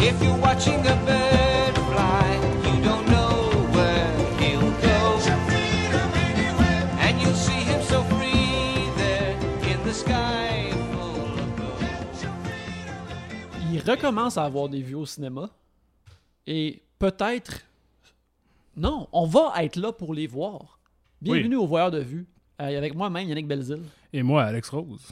If you're watching a bird fly, you don't know where he'll go. And you'll see him so free there in the sky full of gold. Il recommence à avoir des vues au cinéma. Et peut-être... Non, on va être là pour les voir. Bienvenue aux voyeurs de vues. Avec moi-même, Yannick Belzile. Et moi, Alex Rose.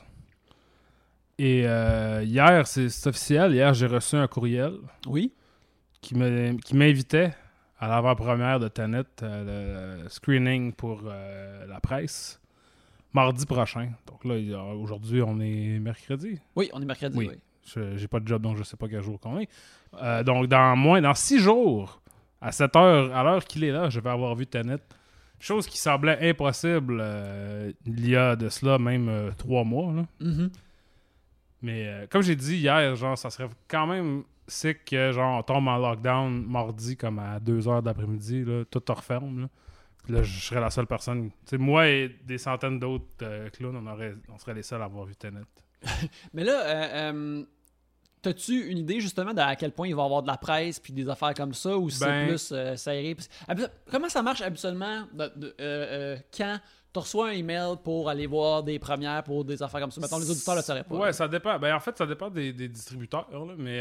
Et hier, c'est officiel. Hier, j'ai reçu un courriel Oui. qui m'invitait à l'avant-première de Tenet, le screening pour la presse, mardi prochain. Donc là, aujourd'hui, on est mercredi. Oui, on est mercredi, oui. J'ai pas de job, donc je sais pas quel jour qu'on est. Donc, dans 6 jours, à 7 heures, à l'heure qu'il est là, je vais avoir vu Tenet. Chose qui semblait impossible il y a de cela même 3 mois. Là. Mm-hmm. Mais comme j'ai dit hier, genre, ça serait quand même sick que genre, on tombe en lockdown mardi comme à 2h d'après-midi, là, tout referme. Là. Puis là, je serais la seule personne. T'sais, moi et des centaines d'autres clowns, on serait les seuls à avoir vu Tenet. Mais là, t'as-tu une idée justement à quel point il va y avoir de la presse puis des affaires comme ça ou c'est plus serré? Comment ça marche habituellement quand tu reçois un email pour aller voir des premières pour des affaires comme ça? Mettons, les auditeurs ne le sauraient pas. Ouais, ça dépend. Ben, en fait, ça dépend des distributeurs. Là, mais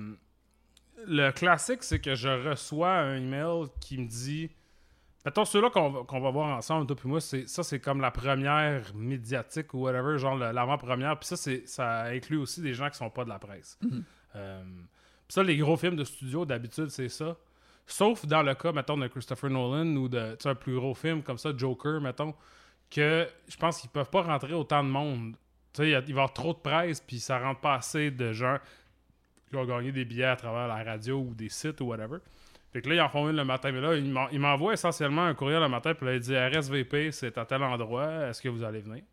le classique, c'est que je reçois un email qui me dit... Mettons, ceux-là qu'on va voir ensemble, toi puis moi, c'est comme la première médiatique ou whatever, genre l'avant-première. Puis ça inclut aussi des gens qui sont pas de la presse. Mm-hmm. Puis ça, les gros films de studio, d'habitude, c'est ça. Sauf dans le cas, mettons, de Christopher Nolan ou de un plus gros film comme ça, Joker, mettons, que je pense qu'ils peuvent pas rentrer autant de monde. Tu sais, il va y avoir trop de presse, puis ça rentre pas assez de gens qui ont gagné des billets à travers la radio ou des sites ou whatever. Fait que là, ils en font une le matin. Mais là, ils m'envoient essentiellement un courriel le matin. Puis là, il dit RSVP, c'est à tel endroit. Est-ce que vous allez venir?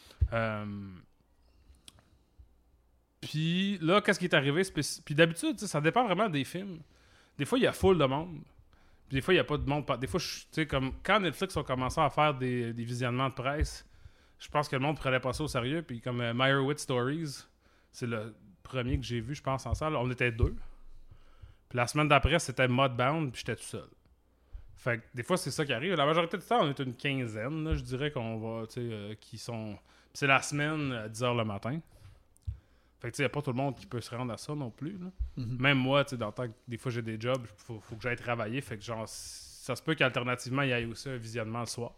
Puis là, qu'est-ce qui est arrivé? Puis d'habitude, ça dépend vraiment des films. Des fois, il y a full de monde. Puis des fois, il n'y a pas de monde. Des fois, tu sais, comme quand Netflix a commencé à faire des visionnements de presse, je pense que le monde ne prenait pas ça au sérieux. Puis comme Meyerowitz Stories, c'est le premier que j'ai vu, je pense, en salle. On était 2. Puis la semaine d'après, c'était Mudbound, puis j'étais tout seul. Fait que des fois, c'est ça qui arrive. La majorité du temps, on est une quinzaine, là, je dirais qu'on va, tu sais, qui sont... Puis c'est la semaine à 10h le matin. Fait que tu sais, il n'y a pas tout le monde qui peut se rendre à ça non plus, là. Mm-hmm. Même moi, tu sais, dans le temps que des fois j'ai des jobs, faut que j'aille travailler. Fait que genre, ça se peut qu'alternativement, il y ait aussi un visionnement le soir.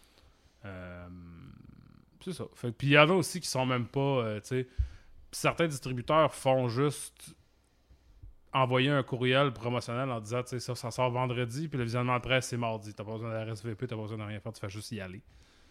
C'est ça. Fait que, puis il y en a aussi qui sont même pas, tu sais... Certains distributeurs font juste... envoyer un courriel promotionnel en disant, tu sais, ça sort vendredi, puis le visionnement de presse, c'est mardi. T'as pas besoin de RSVP, t'as pas besoin de rien faire, tu fais juste y aller.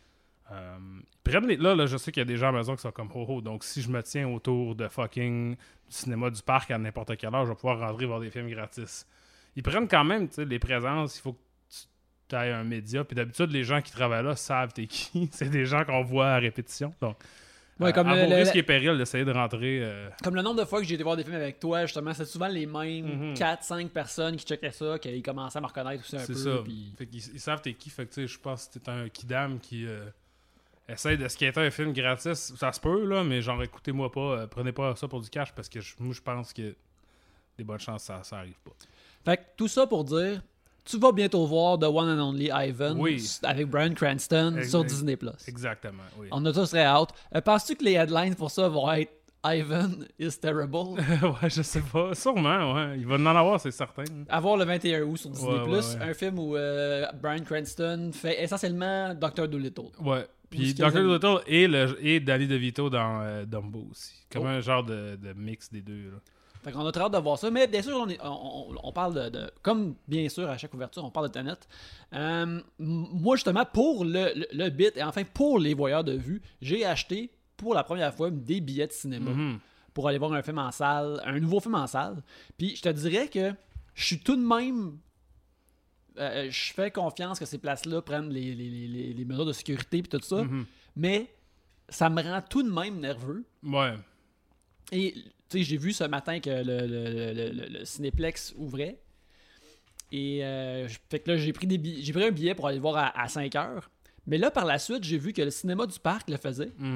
Là, je sais qu'il y a des gens à la maison qui sont comme ho-ho, donc si je me tiens autour de fucking du cinéma du parc à n'importe quelle heure, je vais pouvoir rentrer voir des films gratis. Ils prennent quand même, tu sais, les présences, il faut que tu aies un média, puis d'habitude, les gens qui travaillent là savent t'es qui. C'est des gens qu'on voit à répétition, donc... Ouais, comme à vos risques et périls d'essayer de rentrer... Comme le nombre de fois que j'ai été voir des films avec toi, justement, c'est souvent les mêmes 4-5 personnes qui checkaient ça, qui commençaient à me reconnaître aussi un peu. C'est ça. Puis... Fait qu'ils savent t'es qui. Fait que tu sais, je pense que t'es un kidam qui essaye de skater un film gratis. Ça se peut, là, mais genre, écoutez-moi pas, prenez pas ça pour du cash parce que moi, je pense que des bonnes chances, ça arrive pas. Fait que tout ça pour dire... Tu vas bientôt voir The One and Only Ivan avec Bryan Cranston sur Disney+. Exactement, oui. On a tous très hâte. Penses-tu que les headlines pour ça vont être Ivan is terrible? Ouais, je sais pas. Sûrement, ouais. Il va en avoir, c'est certain. Avoir le 21 août sur Disney+, ouais. un film où Bryan Cranston fait essentiellement Dr. Dolittle. Ouais. Puis Dr. Dolittle et Danny DeVito dans Dumbo aussi. Comme un genre de mix des deux, là. Fait qu'on a très hâte de voir ça, mais bien sûr, on parle de... Comme bien sûr, à chaque ouverture, on parle de Tenet. Moi, justement, pour le bit, et enfin pour les voyeurs de vue, j'ai acheté pour la première fois des billets de cinéma pour aller voir un film en salle, un nouveau film en salle. Puis je te dirais que je suis tout de même... je fais confiance que ces places-là prennent les mesures de sécurité et tout ça, mais ça me rend tout de même nerveux. Ouais. Et... Tu sais, j'ai vu ce matin que le Cinéplex ouvrait. Et fait que là, j'ai pris un billet pour aller le voir à 5 heures. Mais là, par la suite, j'ai vu que le cinéma du parc le faisait.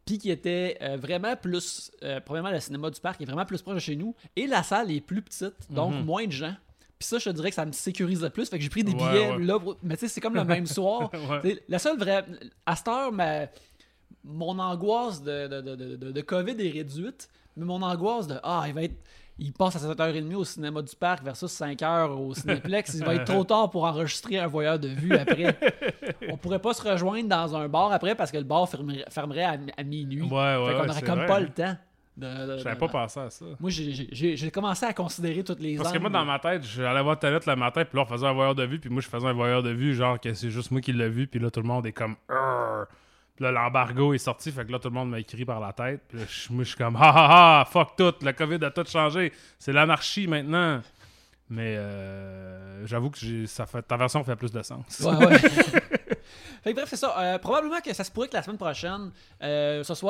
puis qui était vraiment plus... probablement, le cinéma du parc est vraiment plus proche de chez nous, et la salle est plus petite, donc moins de gens. Puis ça, je te dirais que ça me sécurisait plus. Fait que j'ai pris des billets là. Mais tu sais, c'est comme le même soir. Ouais. La seule vraie... À cette heure, mon angoisse de COVID est réduite. Mais mon angoisse de... il passe à 7h30 au cinéma du parc versus 5h au Cinéplex. Il va être trop tard pour enregistrer un voyeur de vue après. On pourrait pas se rejoindre dans un bar après parce que le bar fermerait à minuit. Fait qu'on aurait comme pas le temps. Je n'avais pas pensé à ça. Moi, j'ai commencé à considérer toutes les Parce que moi, dans ma tête, j'allais voir Tenet le matin, puis là, on faisait un voyeur de vue, puis moi, je faisais un voyeur de vue, genre que c'est juste moi qui l'ai vu, puis là, tout le monde est comme... Puis là, l'embargo est sorti, fait que là, tout le monde m'a écrit par la tête. Puis là, moi, je suis comme, fuck tout, le COVID a tout changé. C'est l'anarchie maintenant. Mais j'avoue que ta version fait plus de sens. Ouais. Fait que bref, c'est ça. Probablement que ça se pourrait que la semaine prochaine, ce soit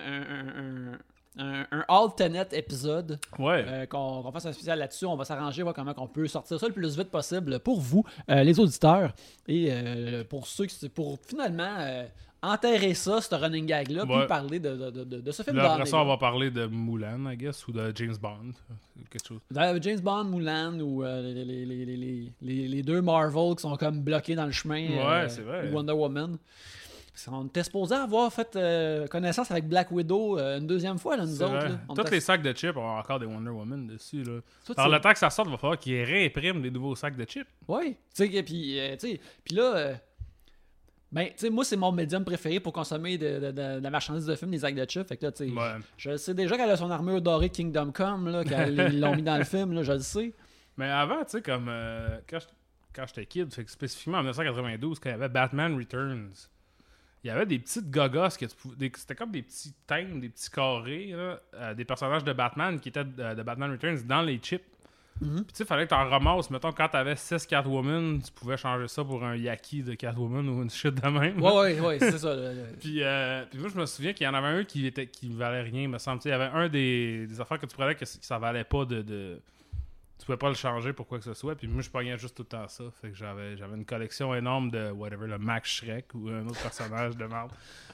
un All Tenet épisode. Ouais. Qu'on fasse un spécial là-dessus. On va s'arranger, voir comment on peut sortir ça le plus vite possible pour vous, les auditeurs. Et pour ceux qui... Pour finalement... enterrer ça, ce running gag-là, puis parler de ce film là, après ça, on va parler de Mulan, I guess, ou de James Bond. Quelque chose. James Bond, Mulan, ou les deux Marvel qui sont comme bloqués dans le chemin. C'est vrai. Ou Wonder Woman. On était supposé avoir fait connaissance avec Black Widow une deuxième fois, là, nous autres. Là. Tous les sacs de chips ont encore des Wonder Woman dessus. Là. Alors, le temps que ça sorte, il va falloir qu'ils réimpriment des nouveaux sacs de chips. Oui. Puis là... tu sais, moi, c'est mon médium préféré pour consommer de la marchandise de film, les sacs de chips. Fait que là, tu sais, je sais déjà qu'elle a son armure dorée Kingdom Come, là, qu'ils l'ont mis dans le film, là, je le sais. Mais avant, tu sais, comme quand j'étais kid, fait que spécifiquement en 1992, quand il y avait Batman Returns, il y avait des petites gogos, c'était comme des petits thèmes, des petits carrés, là, des personnages de Batman qui étaient de Batman Returns dans les chips. Puis tu sais, il fallait que tu en ramasses. Mettons, quand tu avais 6 Catwoman, tu pouvais changer ça pour un Yaki de Catwoman ou une shit de même. Ouais, c'est ça. Puis moi, je me souviens qu'il y en avait un qui valait rien, me semble. Il y avait un des affaires que tu prenais que ça valait pas de... Tu pouvais pas le changer pour quoi que ce soit. Puis moi, je pognais juste tout le temps ça. Fait que j'avais une collection énorme de whatever, le Max Shrek ou un autre personnage de merde.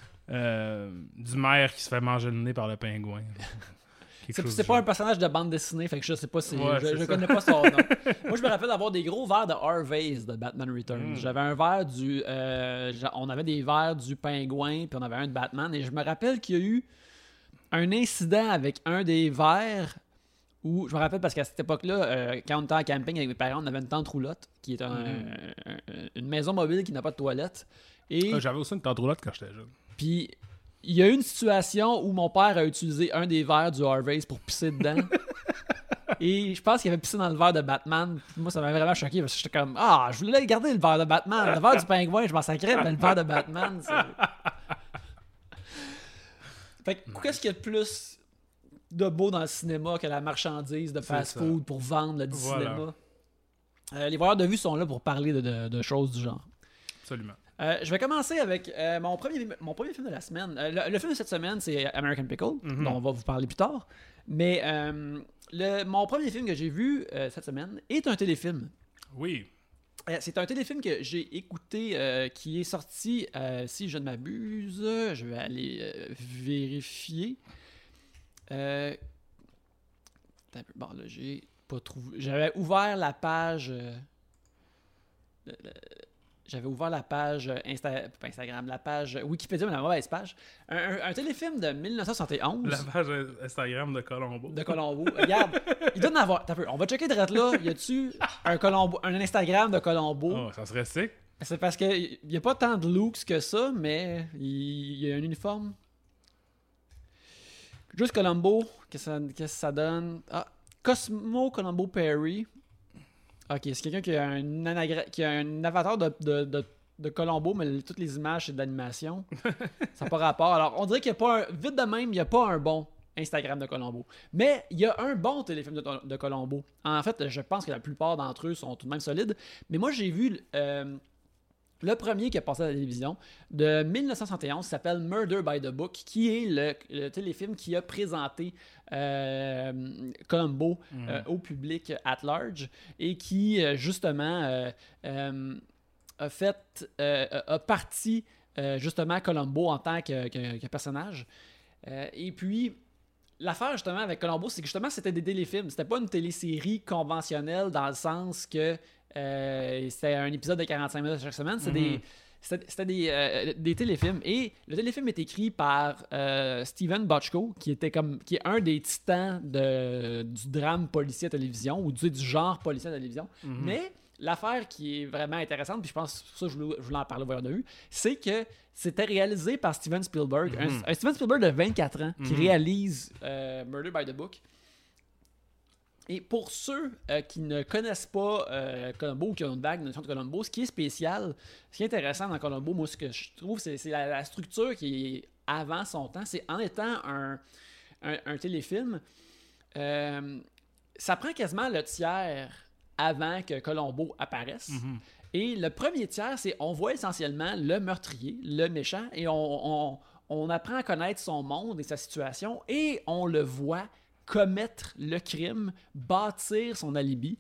Du maire qui se fait manger le nez par le pingouin. C'est pas un personnage de bande dessinée, fait que je sais pas si... je connais pas son nom. Moi, je me rappelle d'avoir des gros verres de Harvey's de Batman Returns. J'avais un verre du... on avait des verres du pingouin, puis on avait un de Batman, et je me rappelle qu'il y a eu un incident avec un des verres où... Je me rappelle parce qu'à cette époque-là, quand on était en camping avec mes parents, on avait une tente roulotte, qui est une maison mobile qui n'a pas de toilette. Et... J'avais aussi une tente roulotte quand j'étais jeune. Puis... Il y a eu une situation où mon père a utilisé un des verres du Harvey's pour pisser dedans. Et je pense qu'il avait pissé dans le verre de Batman. Moi, ça m'avait vraiment choqué parce que j'étais comme je voulais garder le verre de Batman. Le verre du pingouin, je m'en sacrais, mais le verre de Batman, Fait que qu'est-ce qu'il y a de plus de beau dans le cinéma que la marchandise de fast-food pour vendre du cinéma? Les voyeurs de vue sont là pour parler de choses du genre. Absolument. Je vais commencer avec mon premier film de la semaine. Le film de cette semaine, c'est American Pickle, dont on va vous parler plus tard. Mais mon premier film que j'ai vu cette semaine est un téléfilm. Oui. C'est un téléfilm que j'ai écouté qui est sorti, si je ne m'abuse, je vais aller vérifier. Bon, là, j'ai pas trouvé. J'avais ouvert la page... J'avais ouvert la page Instagram, la page Wikipédia, mais la mauvaise page. Un téléfilm de 1971. La page Instagram de Colombo. Regarde, il doit en avoir. On va checker de là. Y a-tu un Instagram de Colombo? Oh, ça serait sick. C'est parce qu'il n'y a pas tant de looks que ça, mais il y a un uniforme. Juste Colombo, qu'est-ce que ça donne? Cosmo Colombo Perry. Ok, c'est quelqu'un qui a un avatar de Colombo, mais toutes les images, c'est de l'animation. Ça n'a pas rapport. Alors, on dirait qu'il n'y a pas vite de même, il n'y a pas un bon Instagram de Colombo. Mais il y a un bon téléfilm de Colombo. En fait, je pense que la plupart d'entre eux sont tout de même solides. Mais moi, j'ai vu le premier qui a passé à la télévision de 1971, s'appelle Murder by the Book, qui est le téléfilm qui a présenté Colombo au public at large et qui justement a parti justement Columbo en tant que personnage. Et puis, l'affaire justement avec Columbo, c'est que justement c'était des téléfilms. C'était pas une télésérie conventionnelle dans le sens que c'était un épisode de 45 minutes chaque semaine. C'était des téléfilms. Et le téléfilm est écrit par Steven Bochco, qui est un des titans du drame policier à télévision ou du genre policier à télévision. Mais l'affaire qui est vraiment intéressante, puis je pense que ça je voulais en parler au voyeur de vue, c'est que c'était réalisé par Steven Spielberg, un Steven Spielberg de 24 ans qui réalise Murder by the Book. Et pour ceux qui ne connaissent pas Columbo ou qui ont une vague notion de Columbo, ce qui est spécial, ce qui est intéressant dans Columbo, moi ce que je trouve, c'est la structure qui est avant son temps. C'est en étant un téléfilm, ça prend quasiment le tiers avant que Columbo apparaisse. Et le premier tiers, c'est on voit essentiellement le meurtrier, le méchant, et on apprend à connaître son monde et sa situation, et on le voit commettre le crime, bâtir son alibi.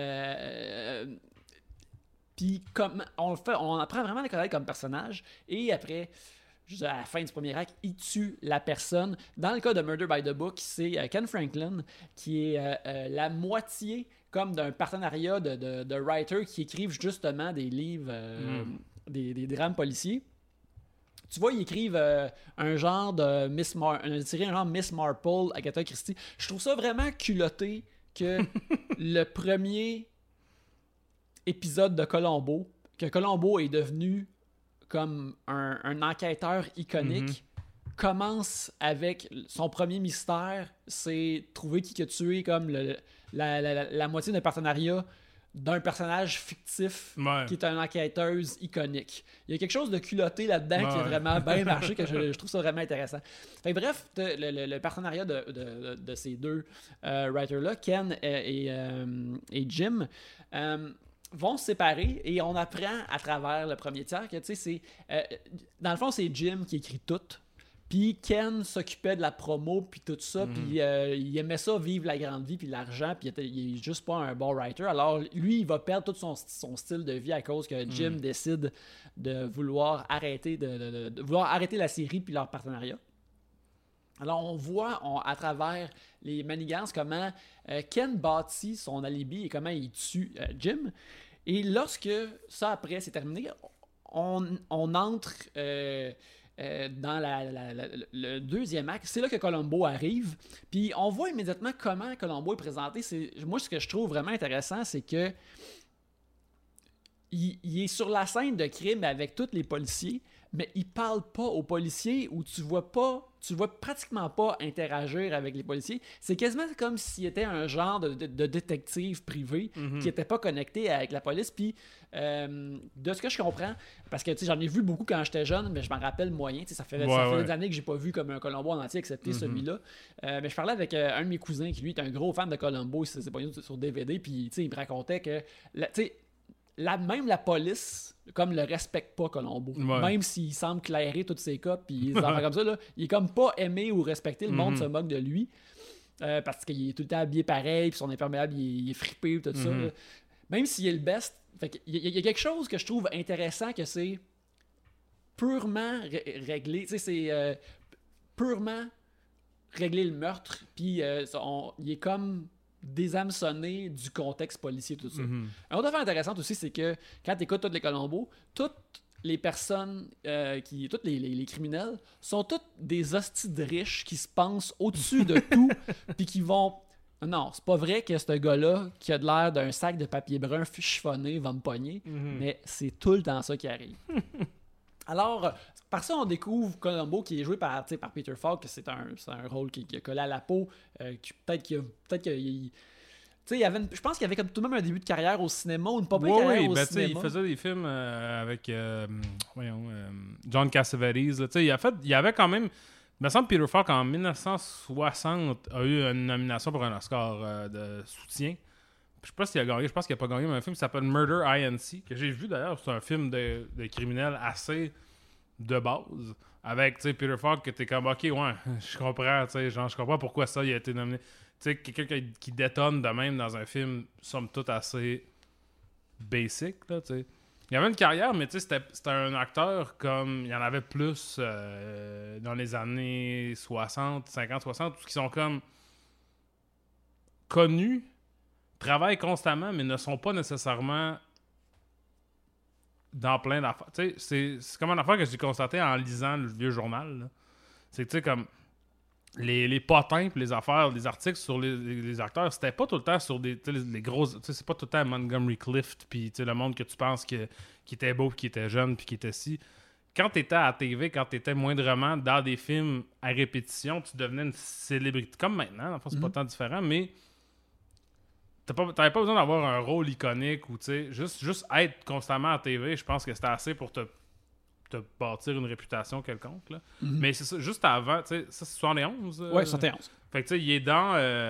Puis on apprend vraiment à le connaître comme personnage, et après, juste à la fin du premier acte, il tue la personne. Dans le cas de Murder by the Book, c'est Ken Franklin qui est la moitié comme d'un partenariat de writers qui écrivent justement des livres, des drames policiers. Tu vois, ils écrivent un genre de Miss Marple, Agatha Christie. Je trouve ça vraiment culotté que le premier épisode de Columbo, que Columbo est devenu comme un enquêteur iconique, commence avec son premier mystère, c'est trouver qui a tué comme la moitié d'un partenariat d'un personnage fictif qui est une enquêteuse iconique. Il y a quelque chose de culotté là-dedans qui a vraiment bien marché, que je trouve ça vraiment intéressant. Fait que bref, le partenariat de ces deux writers-là, Ken et Jim, vont se séparer, et on apprend à travers le premier tiers que, tu sais, dans le fond, c'est Jim qui écrit tout. Puis Ken s'occupait de la promo, puis tout ça, puis il aimait ça, vivre la grande vie, puis l'argent, puis il est juste pas un bon writer. Alors lui, il va perdre tout son style de vie à cause que Jim décide de vouloir arrêter de vouloir arrêter la série puis leur partenariat. Alors on voit à travers les manigances comment Ken bâtit son alibi et comment il tue Jim. Et lorsque ça après c'est terminé, on entre dans le deuxième acte. C'est là que Columbo arrive. Puis on voit immédiatement comment Columbo est présenté. Moi, ce que je trouve vraiment intéressant, c'est que il est sur la scène de crime avec tous les policiers, mais il parle pas aux policiers, ou tu vois pratiquement pas interagir avec les policiers. C'est quasiment comme s'il était un genre de détective privé qui était pas connecté avec la police. Puis de ce que je comprends, parce que j'en ai vu beaucoup quand j'étais jeune, mais je m'en rappelle moyen. Ça fait des années que j'ai pas vu comme un Columbo en entier, excepté celui-là. Mais je parlais avec un de mes cousins qui lui est un gros fan de Columbo, il s'est pogné sur DVD, puis il me racontait que même la police comme le respecte pas Columbo. Même s'il semble clairer tous ses cas, puis des affaires comme ça, là, il est comme pas aimé ou respecté. Le monde se moque de lui parce qu'il est tout le temps habillé pareil, puis son imperméable il est fripé, tout ça. Là. Même s'il est le best. Il y a quelque chose que je trouve intéressant, que c'est purement réglé. C'est purement régler le meurtre, puis il est comme déhameçonné du contexte policier, tout ça. Une autre affaire intéressante aussi, c'est que quand tu écoutes tous les Columbo, toutes les personnes, tous les criminels, sont tous des hosties de riches qui se pensent au-dessus de tout, puis qui vont... Non, c'est pas vrai que ce gars-là, qui a de l'air d'un sac de papier brun chiffonné, va me pogner, mais c'est tout le temps ça qui arrive. Alors, par ça, on découvre Columbo, qui est joué par Peter Falk, que c'est un rôle qui a collé à la peau, peut-être qu'il je pense qu'il avait comme tout de même un début de carrière au cinéma, ou une pas bonne carrière au cinéma. Il faisait des films avec John Cassavetes. Il avait quand même... Il me semble que Peter Falk, en 1960, a eu une nomination pour un Oscar de soutien. Je sais pas s'il a gagné, je pense qu'il n'a pas gagné, mais un film qui s'appelle Murder Inc., que j'ai vu d'ailleurs. C'est un film de criminel assez de base. Avec Peter Falk, que t'es comme, ok, ouais, je comprends, je comprends pourquoi ça il a été nominé. Quelqu'un qui détonne de même dans un film, somme toute assez basic, là, Il avait une carrière, mais tu sais, c'était un acteur comme... Il y en avait plus dans les années 60, 50, 60, qui sont comme connus, travaillent constamment, mais ne sont pas nécessairement dans plein d'affaires. Tu sais, c'est comme une affaire que j'ai constaté en lisant le vieux journal, là. C'est que, tu sais, comme... Les potins pis les affaires, les articles sur les acteurs, c'était pas tout le temps sur des les grosses... Tu sais, c'est pas tout le temps Montgomery Clift puis le monde que tu penses qui était beau pis qui était jeune puis qui était si. Quand t'étais à la TV, quand t'étais moindrement dans des films à répétition, tu devenais une célébrité. Comme maintenant, en fait, c'est pas tant différent, mais t'avais pas besoin d'avoir un rôle iconique ou, tu sais, juste être constamment à la TV, je pense que c'était assez pour te bâtir une réputation quelconque. Là. Mais c'est ça, juste avant, tu sais, ça c'est 71. Ouais, 71. Fait que tu sais, il est dans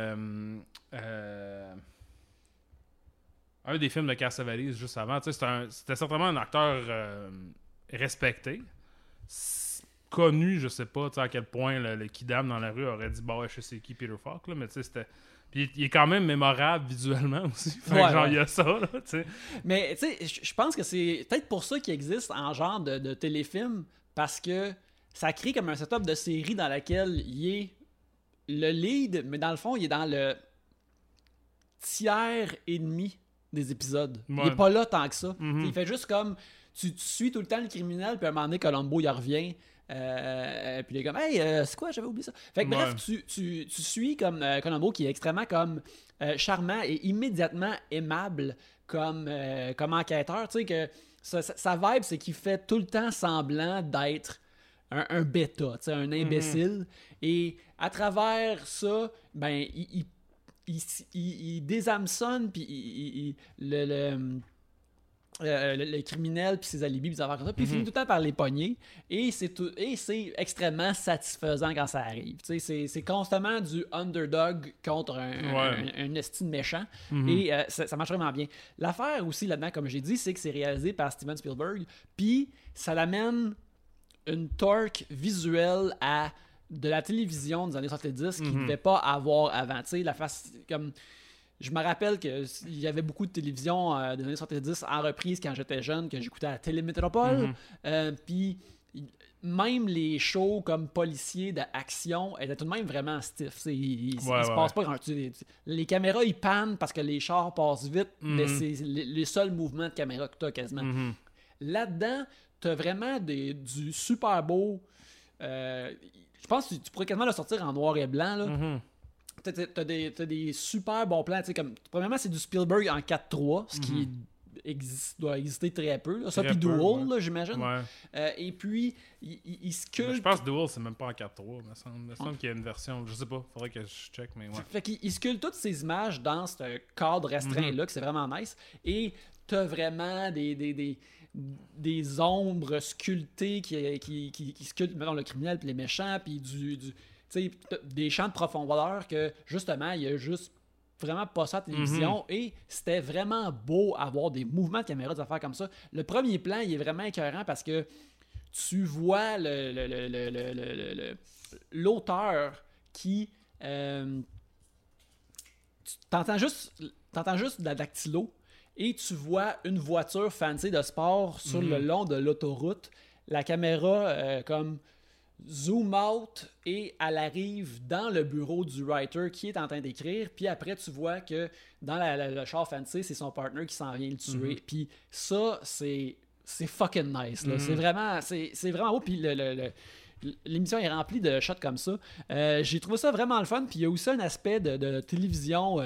un des films de Cassavetes juste avant. Tu sais, c'était certainement un acteur respecté. Connu, je sais pas à quel point le kidam dans la rue aurait dit bah ouais, je sais qui Peter Falk, là, mais tu sais, c'était. Puis il est quand même mémorable visuellement aussi. Fait que genre, il y a ça, là, tu sais. Mais, tu sais, je pense que c'est peut-être pour ça qu'il existe en genre de téléfilm, parce que ça crée comme un setup de série dans laquelle il est le lead, mais dans le fond, il est dans le tiers et demi des épisodes. Ouais. Il est pas là tant que ça. Il fait juste comme... Tu suis tout le temps le criminel, puis à un moment donné, Columbo, il revient... puis il est comme hey c'est quoi, j'avais oublié ça. Fait que bref, tu suis comme Columbo, qui est extrêmement comme charmant et immédiatement aimable comme enquêteur. Tu sais que sa vibe, c'est qu'il fait tout le temps semblant d'être un bêta, tu sais, un imbécile, et à travers ça, ben il déshameçonne, puis le criminel puis ses alibis puis des affaires comme ça, puis il finit tout le temps par les pogner, et c'est extrêmement satisfaisant quand ça arrive. C'est constamment du underdog contre un esti de méchant, et ça marche vraiment bien. L'affaire aussi là-dedans, comme j'ai dit, c'est que c'est réalisé par Steven Spielberg, puis ça l'amène une torque visuelle à de la télévision des années 70 qu'il ne devait pas avoir avant. Tu sais, la face comme... Je me rappelle qu'il y avait beaucoup de télévision des années 70 en reprise quand j'étais jeune, que j'écoutais à la Télémétropole. Puis même les shows comme policiers d'action étaient tout de même vraiment stiff. Il se passe pas grand. Les caméras, ils pannent parce que les chars passent vite, mais c'est les seuls mouvements de caméra que tu as quasiment. Là-dedans, tu as vraiment du super beau... je pense que tu pourrais quasiment le sortir en noir et blanc, là. T'as des super bons plans. Comme, premièrement, c'est du Spielberg en 4:3, ce qui doit exister très peu. Là. Ça, puis Duel, là, j'imagine. Ouais. Et puis, il sculpte... Je pense que Duel, c'est même pas en 4:3. Il me semble qu'il y a une version... Je sais pas, faudrait que je check, mais ouais. Fait qu'il sculpte toutes ces images dans ce cadre restreint-là, que c'est vraiment nice. Et t'as vraiment des ombres sculptées qui sculptent, mettons, le criminel puis les méchants, puis des champs de profondeur que, justement, il y a juste vraiment pas ça à la télévision, et c'était vraiment beau avoir des mouvements de caméra, des affaires comme ça. Le premier plan, il est vraiment écœurant parce que tu vois l'auteur qui... t'entends juste de la dactylo, et tu vois une voiture fancy de sport sur le long de l'autoroute. La caméra comme zoom out, et elle arrive dans le bureau du writer qui est en train d'écrire, puis après tu vois que dans le char fancy, c'est son partner qui s'en vient le tuer. Puis ça, c'est fucking nice, là. C'est vraiment beau, puis l'émission est remplie de shots comme ça. J'ai trouvé ça vraiment le fun, puis il y a aussi un aspect de télévision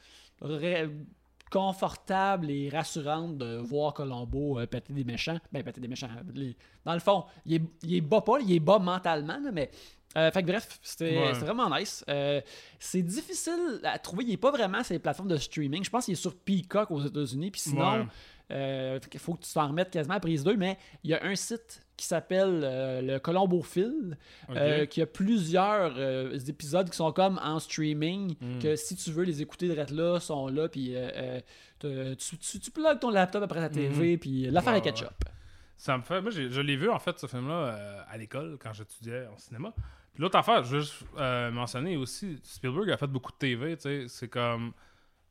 confortable et rassurante de voir Columbo péter des méchants. Dans le fond, il est bas mentalement, là, mais fait que bref, c'était vraiment nice. C'est difficile à trouver, il n'est pas vraiment sur les plateformes de streaming. Je pense qu'il est sur Peacock aux États-Unis, puis sinon il faut que tu t'en remettes quasiment à prise 2, mais il y a un site qui s'appelle le Colombophile, qui a plusieurs épisodes qui sont comme en streaming, que si tu veux les écouter de là, sont là, puis tu plugues ton laptop après ta TV, puis l'affaire est ketchup. Ça me fait... Moi, je l'ai vu, en fait, ce film-là, à l'école, quand j'étudiais en cinéma. Puis l'autre affaire, je veux juste mentionner aussi, Spielberg a fait beaucoup de TV, tu sais, c'est comme...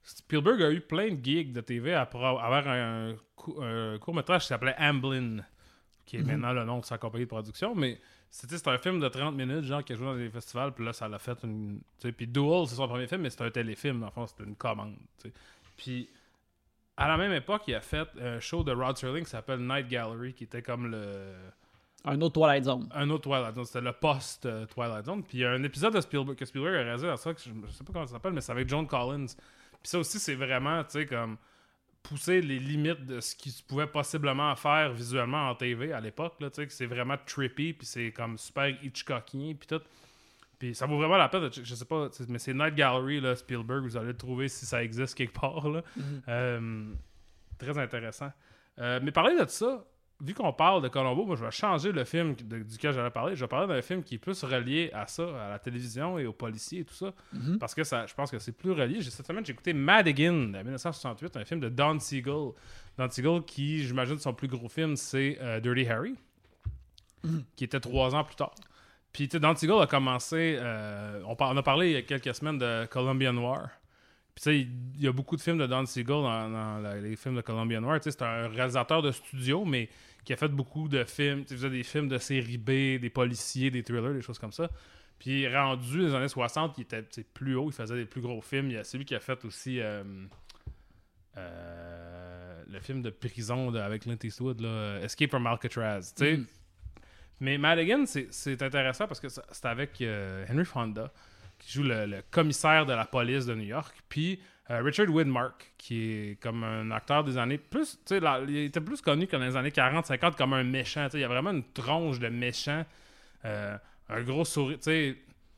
Spielberg a eu plein de gigs de TV après avoir un court-métrage qui s'appelait Amblin, qui est maintenant le nom de sa compagnie de production, mais c'est un film de 30 minutes, genre, qui a joué dans des festivals, puis là, ça l'a fait une... Puis Duel, c'est son premier film, mais c'est un téléfilm, en fait, c'était une commande, t'sais. Puis, à la même époque, il a fait un show de Rod Serling qui s'appelle Night Gallery, qui était comme Un autre Twilight Zone. un autre Twilight Zone, c'était le post-Twilight Zone. Puis il y a un épisode de Spielberg que Spielberg a réalisé dans ça, que je sais pas comment ça s'appelle, mais c'est avec Joan Collins. Puis ça aussi, c'est vraiment, tu sais, comme pousser les limites de ce qui se pouvait possiblement faire visuellement en TV à l'époque, là, tu sais, que c'est vraiment trippy, puis c'est comme super Hitchcockien, puis tout. Puis ça vaut vraiment la peine, je sais pas, mais c'est Night Gallery, là, Spielberg, vous allez le trouver si ça existe quelque part, là. Très intéressant. Mais parler de ça, vu qu'on parle de Columbo, moi je vais changer le film duquel j'allais parler. Je vais parler d'un film qui est plus relié à ça, à la télévision et aux policiers et tout ça. Parce que je pense que c'est plus relié. Cette semaine, j'ai écouté Madigan de 1968, un film de Don Siegel. Don Siegel, qui, j'imagine, son plus gros film, c'est Dirty Harry, qui était 3 ans plus tard. Puis, tu sais, Don Siegel a commencé... on a parlé il y a quelques semaines de Colombian Noir. Puis, tu sais, il y a beaucoup de films de Don Siegel dans les films de Colombian Noir. Tu sais, c'est un réalisateur de studio, mais qui a fait beaucoup de films. Tu sais, il faisait des films de série B, des policiers, des thrillers, des choses comme ça. Puis, rendu les années 60, il était plus haut, il faisait des plus gros films. C'est lui qui a fait aussi le film de prison avec Clint Eastwood, là, Escape from Alcatraz. Tu sais. Mais Madigan, c'est intéressant parce que c'est avec Henry Fonda, qui joue le commissaire de la police de New York, puis Richard Widmark, qui est comme un acteur des années plus, tu sais, il était plus connu que dans les années 40-50 comme un méchant, tu sais, il y a vraiment une tronche de méchant, un gros sourire, tu sais,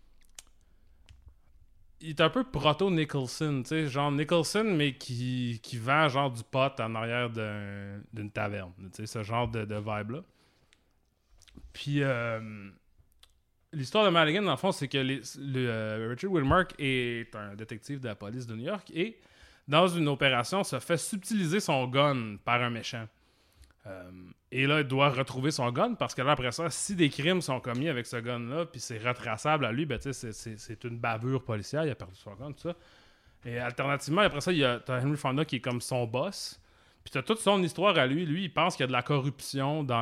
il est un peu proto-Nicholson, tu sais, genre Nicholson, mais qui vend genre du pot en arrière d'une taverne, tu sais, ce genre de vibe-là. Puis, l'histoire de Madigan, dans le fond, c'est que Richard Widmark est un détective de la police de New York et, dans une opération, se fait subtiliser son gun par un méchant. Et là, il doit retrouver son gun parce que là, après ça, si des crimes sont commis avec ce gun-là, puis c'est retraçable à lui, ben, tu sais, c'est une bavure policière, il a perdu son gun, tout ça. Et alternativement, après ça, t'as Henry Fonda qui est comme son boss. Puis t'as toute son histoire à lui. Lui, il pense qu'il y a de la corruption dans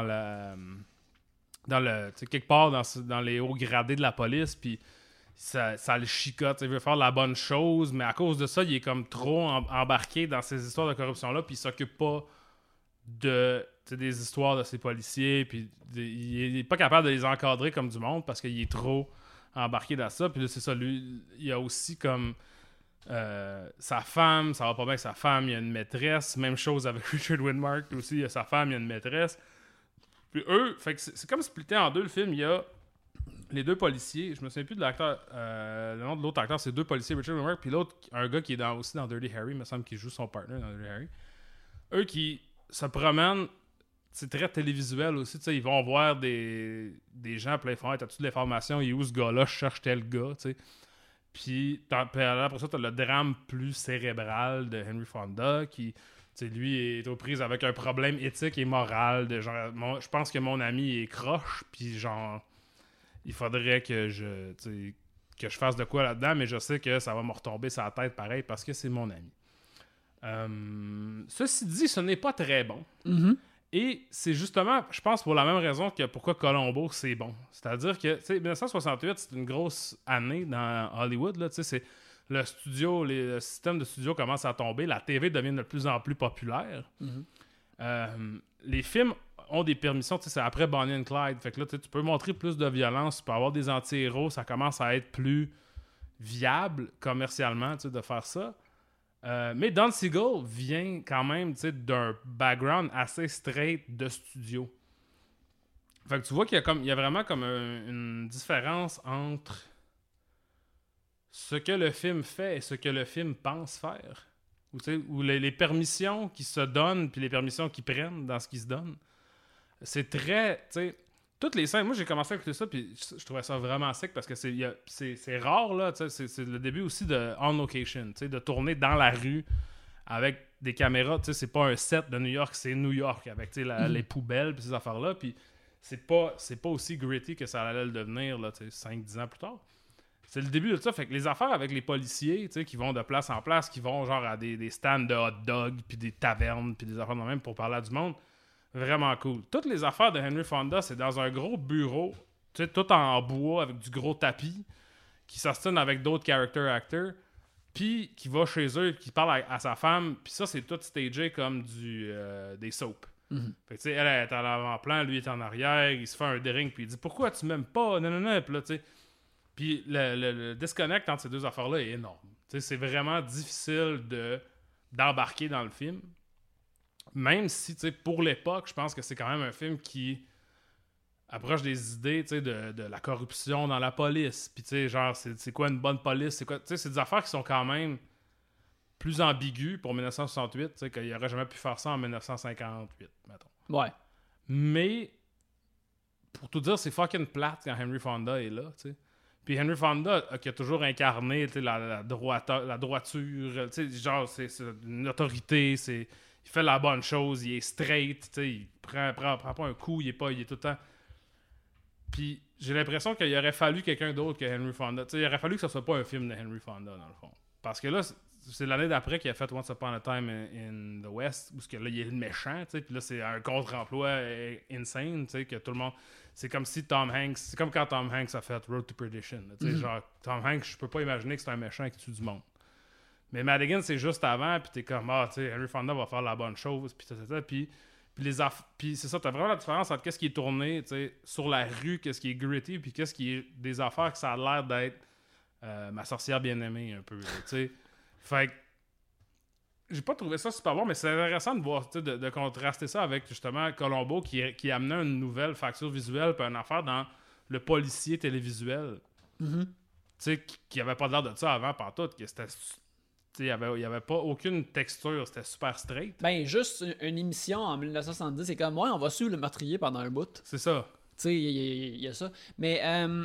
quelque part dans les hauts gradés de la police, puis ça le chicote, il veut faire la bonne chose, mais à cause de ça, il est comme trop embarqué dans ces histoires de corruption-là, puis il s'occupe pas des histoires de ses policiers, puis il est pas capable de les encadrer comme du monde, parce qu'il est trop embarqué dans ça, puis là, c'est ça, lui, il y a aussi comme sa femme, ça va pas bien avec sa femme, il y a une maîtresse, même chose avec Richard Widmark aussi, il y a sa femme, il y a une maîtresse. Puis eux, fait que c'est comme splitté en deux le film. Il y a les deux policiers. Je me souviens plus de l'acteur. Le nom de l'autre acteur, c'est deux policiers, Richard Widmark. Puis l'autre, un gars qui est aussi dans Dirty Harry, il me semble qu'il joue son partner dans Dirty Harry. Eux qui se promènent, c'est très télévisuel aussi. Tu sais, ils vont voir des gens, puis là, ils font, hey, t'as-tu de l'information? Il est où ce gars-là? Je cherche tel gars, tu sais. Puis après ça, t'as le drame plus cérébral de Henry Fonda qui... T'sais, lui est aux prises avec un problème éthique et moral de genre, je pense que mon ami est croche, puis genre il faudrait que je fasse de quoi là-dedans, mais je sais que ça va me retomber sur la tête pareil parce que c'est mon ami. Ceci dit, ce n'est pas très bon. Et c'est justement, je pense, pour la même raison que pourquoi Columbo, c'est bon. C'est-à-dire que 1968, c'est une grosse année dans Hollywood, là, c'est le système de studio commence à tomber, la TV devient de plus en plus populaire. Les films ont des permissions, c'est après Bonnie and Clyde, fait que là, tu peux montrer plus de violence, tu peux avoir des anti-héros, ça commence à être plus viable commercialement de faire ça. Mais Don Siegel vient quand même d'un background assez straight de studio. Fait que tu vois qu'il y a vraiment comme une différence entre ce que le film fait et ce que le film pense faire. Ou les permissions qu'ils se donnent puis les permissions qu'ils prennent dans ce qu'ils se donnent. C'est très... toutes les scènes... Moi, j'ai commencé à écouter ça puis je trouvais ça vraiment sec parce que c'est rare, là. C'est le début aussi de On Location, de tourner dans la rue avec des caméras. C'est pas un set de New York, c'est New York avec les poubelles puis ces affaires-là. Puis c'est pas aussi gritty que ça allait le devenir là, 5-10 ans plus tard. C'est le début de ça. Fait que les affaires avec les policiers, tu sais, qui vont de place en place, qui vont genre à des stands de hot dog, puis des tavernes, puis des affaires de même pour parler à du monde, vraiment cool. Toutes les affaires de Henry Fonda, c'est dans un gros bureau, tu sais, tout en bois avec du gros tapis, qui s'ostine avec d'autres character actors, puis qui va chez eux, qui parle à sa femme, puis ça, c'est tout stagé comme des soaps. Fait que, tu sais, elle est à l'avant-plan, lui est en arrière, il se fait un drink, puis il dit « Pourquoi tu m'aimes pas? » Non. Puis là, tu sais... Puis le disconnect entre ces deux affaires-là est énorme. Tu sais, c'est vraiment difficile d'embarquer dans le film. Même si, tu sais, pour l'époque, je pense que c'est quand même un film qui approche des idées, tu sais, de la corruption dans la police. Puis, tu sais, genre, c'est quoi une bonne police? C'est quoi... Tu sais, c'est des affaires qui sont quand même plus ambiguës pour 1968, tu sais, qu'il aurait jamais pu faire ça en 1958, mettons. Ouais. Mais, pour tout dire, c'est fucking plate quand Henry Fonda est là, tu sais. Puis Henry Fonda, qui a toujours incarné la droiture, genre c'est une autorité, il fait la bonne chose, il est straight, il prend pas un coup, il est tout le temps... Puis j'ai l'impression qu'il aurait fallu quelqu'un d'autre que Henry Fonda. Il aurait fallu que ce soit pas un film de Henry Fonda, dans le fond. Parce que là, c'est l'année d'après qu'il a fait Once Upon a Time in the West, où là, il est le méchant, puis là, c'est un contre-emploi insane, que tout le monde... C'est comme si Tom Hanks... C'est comme quand Tom Hanks a fait Road to Perdition. Genre, Tom Hanks, je peux pas imaginer que c'est un méchant qui tue du monde. Mais Madigan, c'est juste avant, puis t'es comme, Henry Fonda va faire la bonne chose, puis puis c'est ça, t'as vraiment la différence entre qu'est-ce qui est tourné, sur la rue, qu'est-ce qui est gritty, puis qu'est-ce qui est des affaires que ça a l'air d'être ma sorcière bien-aimée, un peu, tu sais. Fait que j'ai pas trouvé ça super bon, mais c'est intéressant de voir, de contraster ça avec justement Columbo qui amenait une nouvelle facture visuelle puis une affaire dans le policier télévisuel. Tu sais, qui avait pas l'air de ça avant pantoute, que c'était... Il y avait pas aucune texture, c'était super straight. Ben, juste une émission en 1970, c'est comme, ouais, on va suivre le meurtrier pendant un bout. C'est ça. Tu sais, il y a ça. Mais,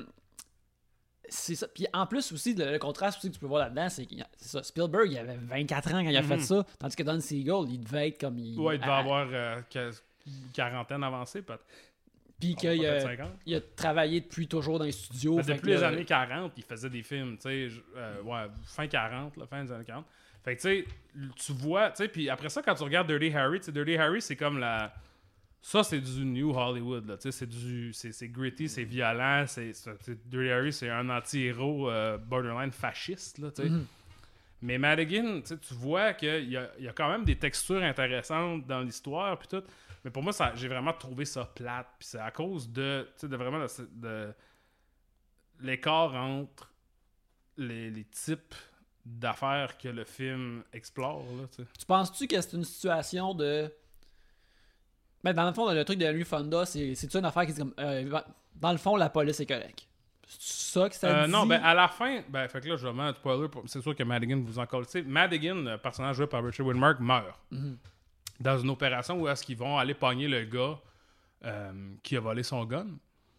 c'est ça. Puis en plus aussi, le contraste aussi que tu peux voir là-dedans, c'est ça. Spielberg, il avait 24 ans quand il a fait ça, tandis que Don Siegel, il devait être comme... Il devait avoir quarantaine avancée, peut-être. Puis qu'il a travaillé depuis toujours dans les studios. Depuis les années 40, il faisait des films, tu sais, fin 40, fin des années 40. Fait que, tu sais, tu vois, tu sais, puis après ça, quand tu regardes Dirty Harry, Dirty Harry, c'est comme la... Ça, c'est du New Hollywood, là, tu sais, c'est gritty, c'est violent, Dirty Harry, c'est un anti-héros borderline fasciste, là, tu sais. Mais Madigan, tu vois qu'il y a quand même des textures intéressantes dans l'histoire, puis tout. Mais pour moi, j'ai vraiment trouvé ça plate. Puis c'est à cause de vraiment de l'écart entre les types d'affaires que le film explore. Là, tu penses-tu que c'est une situation de... Ben, dans le fond, le truc de Henry Fonda, c'est-tu une affaire qui dit comme... dans le fond, la police est correcte. C'est ça que ça dit? Non, ben à la fin... Ben, fait que là, je vais mettre un spoiler. C'est sûr que Madigan vous en colle. Madigan, le personnage joué par Richard Widmark, meurt. Dans une opération où est-ce qu'ils vont aller pogner le gars qui a volé son gun.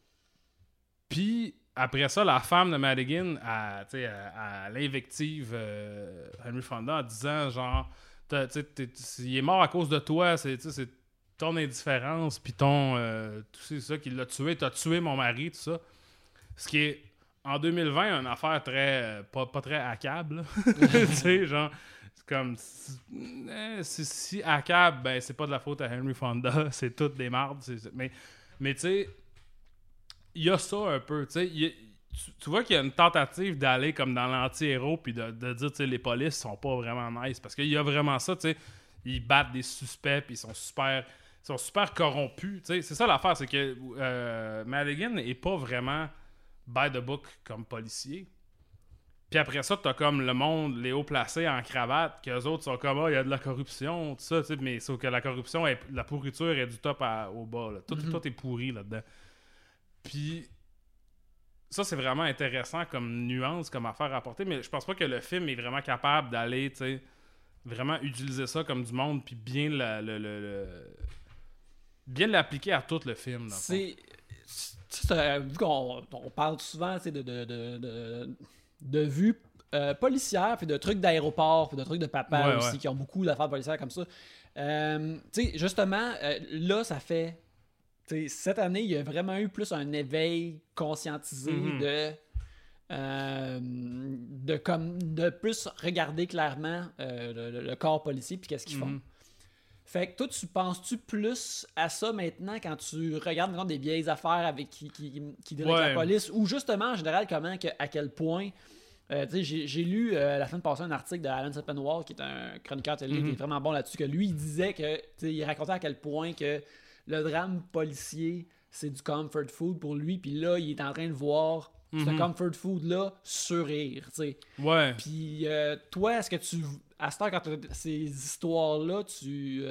Puis, après ça, la femme de Madigan à l'invective Henry Fonda en disant, genre, il est mort à cause de toi, c'est ton indifférence, puis ton... tout ça qui l'a tué, t'as tué mon mari, tout ça. Ce qui est, en 2020, une affaire très... pas très accable. Tu sais, genre... Comme si à cab, ben c'est pas de la faute à Henry Fonda, c'est toutes des mardes. Mais tu sais, il y a ça un peu. Tu vois qu'il y a une tentative d'aller comme dans l'anti-héros puis de dire, tu sais, les polices sont pas vraiment nice. Parce qu'il y a vraiment ça, tu sais, ils battent des suspects puis ils sont super corrompus. Tu sais, c'est ça l'affaire, c'est que Madigan est pas vraiment by the book comme policier. Puis après ça, t'as comme le monde, les hauts placés en cravate, qu'eux autres sont comme, il y a de la corruption, tout ça, mais sauf que la corruption, la pourriture est du top au bas. Là. Tout est pourri là-dedans. Puis ça, c'est vraiment intéressant comme nuance, comme affaire à apporter, mais je pense pas que le film est vraiment capable d'aller, tu sais, vraiment utiliser ça comme du monde, puis bien bien l'appliquer à tout le film. C'est... vu qu'on parle souvent, tu sais, de vues policières, puis de trucs d'aéroport, puis de trucs de papa aussi, qui ont beaucoup d'affaires policières comme ça. Tu sais, justement, là, ça fait... Cette année, il y a vraiment eu plus un éveil conscientisé de... de plus regarder clairement le corps policier puis qu'est-ce qu'ils font. Fait que toi, tu penses-tu plus à ça maintenant quand tu regardes exemple, des vieilles affaires avec qui dirigent la police ou justement en général à quel point j'ai lu la semaine passée un article de Alan Sepinwall qui est un chroniqueur télé qui est vraiment bon là-dessus que lui il disait que il racontait à quel point que le drame policier c'est du comfort food pour lui puis là il est en train de voir ce comfort food là surir puis toi est-ce que tu à cette heure quand tu as ces histoires là tu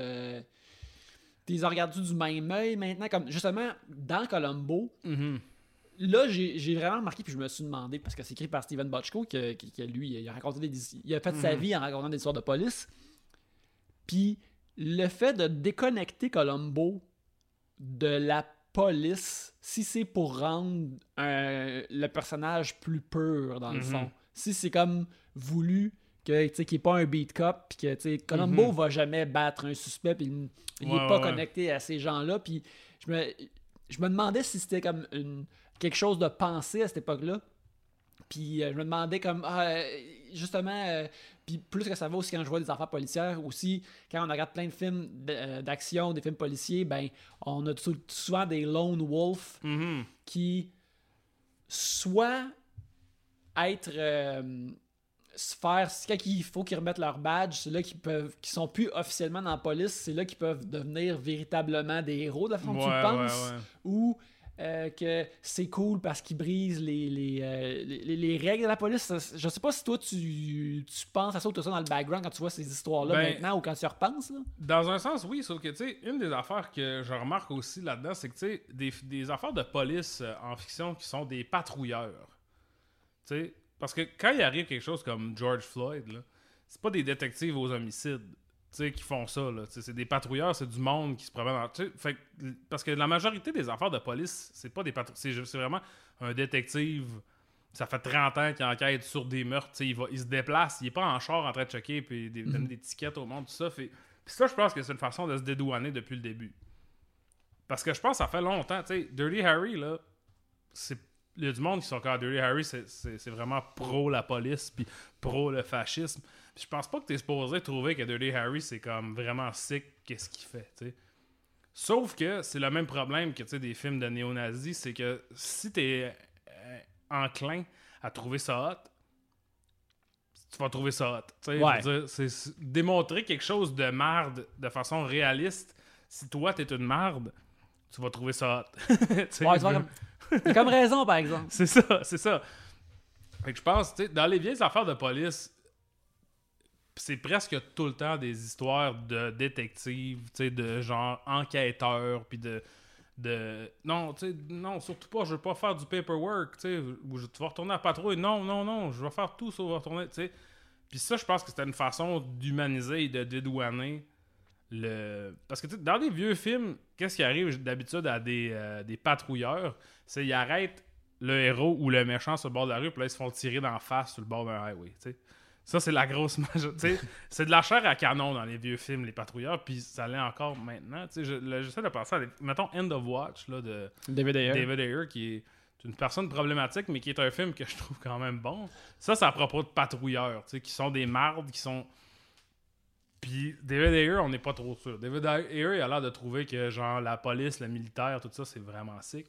les regardes-tu du même œil maintenant comme justement dans Columbo là, j'ai vraiment remarqué, puis je me suis demandé, parce que c'est écrit par Steven Bochco, que lui, il a raconté il a fait sa vie en racontant des histoires de police. Puis le fait de déconnecter Columbo de la police, si c'est pour rendre le personnage plus pur, dans le fond, si c'est comme voulu qu'il n'y ait pas un beat cop, puis que Columbo va jamais battre un suspect, puis il n'est pas connecté à ces gens-là, puis je me demandais si c'était comme quelque chose de pensé à cette époque-là. Puis je me demandais comme justement puis plus que ça va aussi quand je vois des affaires policières aussi quand on regarde plein de films d'action, des films policiers, ben on a souvent des lone wolf qui soit être se faire quand il faut qu'ils remettent leur badge, c'est là qu'ils sont plus officiellement dans la police, c'est là qu'ils peuvent devenir véritablement des héros de la façon que tu le penses ou que c'est cool parce qu'ils brisent les règles de la police. Je sais pas si toi tu penses à ça ou tu as ça dans le background quand tu vois ces histoires-là maintenant ou quand tu y repenses. Là. Dans un sens, oui, sauf que tu sais, une des affaires que je remarque aussi là-dedans, c'est que tu sais, des affaires de police en fiction qui sont des patrouilleurs. Tu sais, parce que quand il arrive quelque chose comme George Floyd, là, c'est pas des détectives aux homicides. Qui font ça, là. C'est des patrouilleurs, c'est du monde qui se promène parce que la majorité des affaires de police, c'est pas des patrouilleurs, c'est vraiment un détective. Ça fait 30 ans qu'il enquête sur des meurtres, il se déplace, il est pas en char en train de checker puis donner des tickets au monde, tout ça. Puis ça, je pense que c'est une façon de se dédouaner depuis le début. Parce que je pense que ça fait longtemps, Dirty Harry, là, il y a du monde qui sont quand Dirty Harry, c'est vraiment pro la police puis pro le fascisme. Je pense pas que t'es supposé trouver que Dirty Harry, c'est comme vraiment sick qu'est-ce qu'il fait, t'sais. Sauf que c'est le même problème que des films de néo-nazis, c'est que si t'es enclin à trouver ça hot, tu vas trouver ça hot. Je veux dire, c'est démontrer quelque chose de marde de façon réaliste. Si toi, t'es une marde, tu vas trouver ça hot. T'as comme raison, par exemple. C'est ça. Fait que je pense, dans les vieilles affaires de police, c'est presque tout le temps des histoires de détectives, de genre enquêteurs, puis non, surtout pas, je veux pas faire du paperwork, où tu vas retourner à la patrouille. Non, je vais faire tout sauf retourner, Puis ça, je pense que c'était une façon d'humaniser et de dédouaner parce que dans des vieux films, qu'est-ce qui arrive d'habitude à des patrouilleurs? C'est qu'ils arrêtent le héros ou le méchant sur le bord de la rue, puis là, ils se font tirer d'en face sur le bord d'un highway, Ça, c'est la grosse majorité. C'est de la chair à canon dans les vieux films, les patrouilleurs, puis ça l'est encore maintenant. J'essaie de penser à, mettons, End of Watch là, de David Ayer, qui est une personne problématique, mais qui est un film que je trouve quand même bon. Ça, c'est à propos de patrouilleurs, qui sont des mardes, qui sont... Puis David Ayer, on n'est pas trop sûr. David Ayer, il a l'air de trouver que genre la police, le militaire, tout ça, c'est vraiment sick.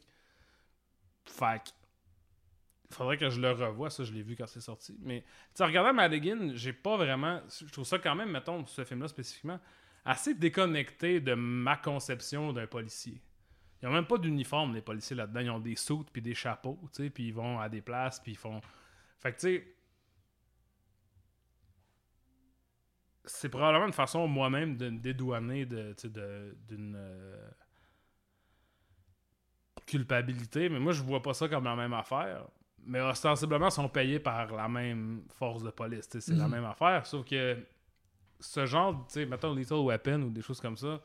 Fait que faudrait que je le revoie, ça je l'ai vu quand c'est sorti. Mais en regardant Madigan, j'ai pas vraiment... Je trouve ça quand même, mettons, ce film-là spécifiquement, assez déconnecté de ma conception d'un policier. Ils n'ont même pas d'uniforme, les policiers là-dedans. Ils ont des suits puis des chapeaux, puis ils vont à des places, puis ils font... Fait que tu sais... C'est probablement une façon moi-même de me dédouaner d'une culpabilité, mais moi je vois pas ça comme la même affaire. Mais ostensiblement, ils sont payés par la même force de police. C'est la même affaire. Sauf que ce genre, mettons Lethal Weapon ou des choses comme ça,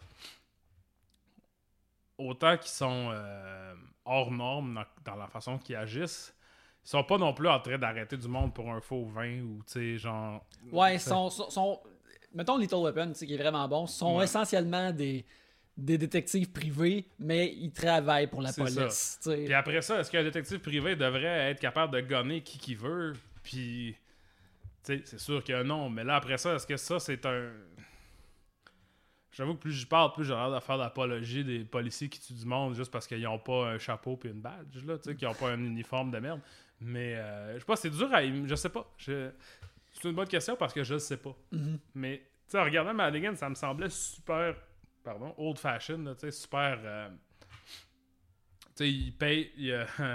autant qu'ils sont hors normes dans la façon qu'ils agissent, ils sont pas non plus en train d'arrêter du monde pour un faux vin ou genre. Ouais, ils sont mettons Lethal Weapon, qui est vraiment bon, sont essentiellement des des détectives privés, mais ils travaillent pour la C'est police. tu sais. Puis après ça, est-ce qu'un détective privé devrait être capable de gonner qui qu'il veut? Puis, tu sais, c'est sûr que non. Mais là, après ça, est-ce que ça, c'est un... J'avoue que plus j'y parle, plus j'ai l'air de faire l'apologie des policiers qui tuent du monde juste parce qu'ils n'ont pas un chapeau puis une badge, là, tu sais, qu'ils n'ont pas un uniforme de merde. Mais, je sais pas, c'est dur à... Je sais pas. C'est une bonne question parce que je le sais pas. Mais, tu sais, en regardant Madigan, ça me semblait super... Pardon, old-fashioned, là, tu sais, super... tu sais, il paye... Il y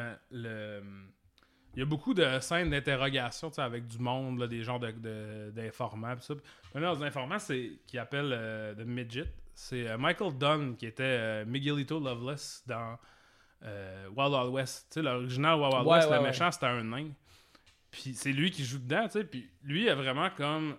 a beaucoup de scènes d'interrogation, tu sais, avec du monde, là, des genres d'informants, pis ça. Un des informans, c'est qui appelle The Midget. C'est Michael Dunn, qui était Miguelito Loveless dans Wild Wild West. Tu sais, l'original Wild Wild West, le méchant, c'était un nain. Puis c'est lui qui joue dedans, tu sais. Puis lui, il a vraiment comme...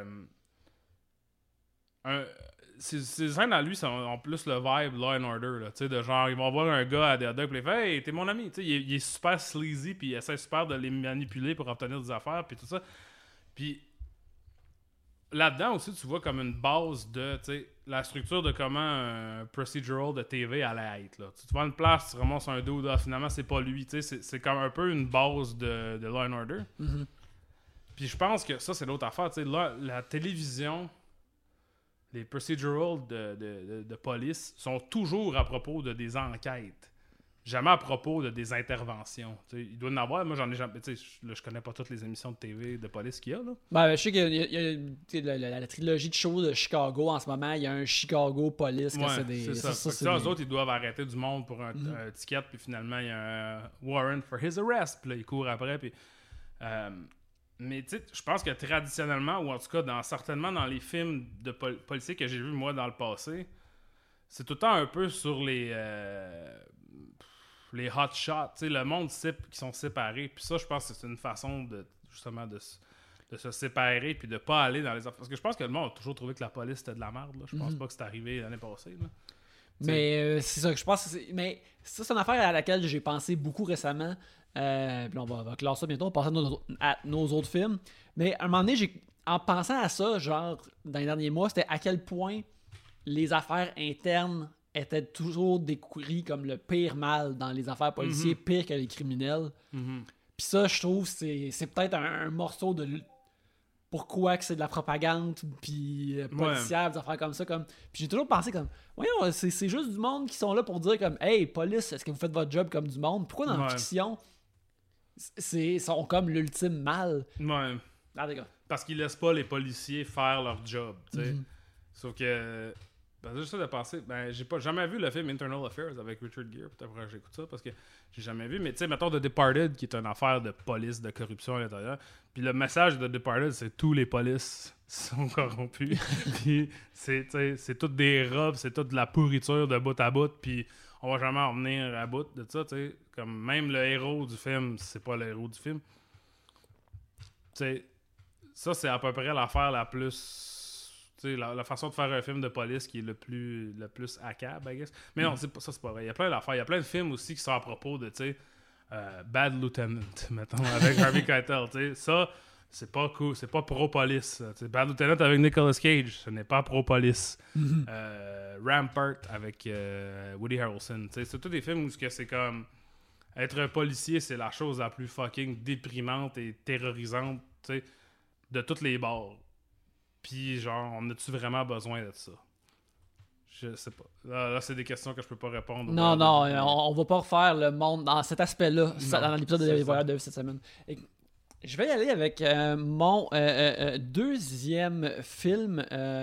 Ces scènes à lui ont plus le vibe Law and Order, là, tu sais, de genre, ils vont voir un gars à des hot dogs, puis il fait « Hey, t'es mon ami », tu sais, il est super sleazy, puis il essaie super de les manipuler pour obtenir des affaires, puis tout ça. Puis là-dedans aussi, tu vois comme une base de, tu sais, la structure de comment un procedural de TV allait être, là. Tu vois une place, tu ramasses un dude, là, finalement, c'est pas lui, tu sais, c'est comme un peu une base de Law and Order. Puis je pense que ça, c'est l'autre affaire, tu sais, là, la télévision... Les procedurals de police sont toujours à propos de des enquêtes. Jamais à propos de des interventions. T'sais, il doit y en avoir. Moi, j'en ai jamais... je connais pas toutes les émissions de TV de police qu'il y a. Là. Ben, je sais qu'il y a la trilogie de shows de Chicago en ce moment. Il y a un Chicago Police. Ouais, c'est des, c'est ça. c'est Eux autres, ils doivent arrêter du monde pour un ticket. Puis finalement, il y a un warrant for his arrest. Puis là, ils courent après. Puis... mais tu sais, je pense que traditionnellement, ou en tout cas certainement dans les films de policiers que j'ai vus moi dans le passé, c'est tout le temps un peu sur les hot shots, tu sais, le monde qui sont séparés. Puis ça, je pense que c'est une façon de justement de se séparer puis de pas aller dans les affaires. Parce que je pense que le monde a toujours trouvé que la police c'était de la merde. Là. Je pense pas que c'est arrivé l'année passée. Là. Mais c'est ça que je pense. Mais ça, c'est une affaire à laquelle j'ai pensé beaucoup récemment. Puis on va clore ça bientôt, on va passer à nos autres films. Mais à un moment donné, en pensant à ça, genre, dans les derniers mois, c'était à quel point les affaires internes étaient toujours décrites comme le pire mal dans les affaires policières, pire que les criminels. Puis ça, je trouve, c'est peut-être un morceau de... Pourquoi que c'est de la propagande, puis policière, des affaires comme ça. Puis j'ai toujours pensé comme, voyons, c'est juste du monde qui sont là pour dire comme, hey, police, est-ce que vous faites votre job comme du monde? Pourquoi dans la fiction, sont comme l'ultime mal? Ouais. Ah, d'accord. Parce qu'ils laissent pas les policiers faire leur job, tu sais. Sauf que... Ben, juste ça de penser, j'ai pas jamais vu le film Internal Affairs avec Richard Gere, peut-être que j'écoute ça parce que j'ai jamais vu, mais tu sais, mettons The Departed qui est une affaire de police, de corruption à l'intérieur, puis le message de The Departed c'est tous les polices sont corrompus, puis c'est toutes des robes, c'est toute de la pourriture de bout à bout, puis on va jamais en venir à bout de ça, tu sais, comme même le héros du film, c'est pas le héros du film. Tu sais, ça c'est à peu près l'affaire la plus... La façon de faire un film de police qui est le plus accable, I guess. Mais non, c'est pas vrai. Il y a plein d'affaires. Il y a plein de films aussi qui sont à propos de, Bad Lieutenant, mettons, avec Harvey Keitel. T'sais. Ça, c'est pas cool. C'est pas pro-police. Bad Lieutenant avec Nicolas Cage, ce n'est pas pro-police. Rampart avec Woody Harrelson. C'est tous des films où c'est comme... Être un policier, c'est la chose la plus fucking déprimante et terrorisante, de tous les bords. Puis, genre, on a-tu vraiment besoin de ça? Je sais pas. Là, c'est des questions que je peux pas répondre. Non, on va pas refaire le monde dans cet aspect-là, dans l'épisode de Les Voyeurs de cette semaine. Et je vais y aller avec mon deuxième film.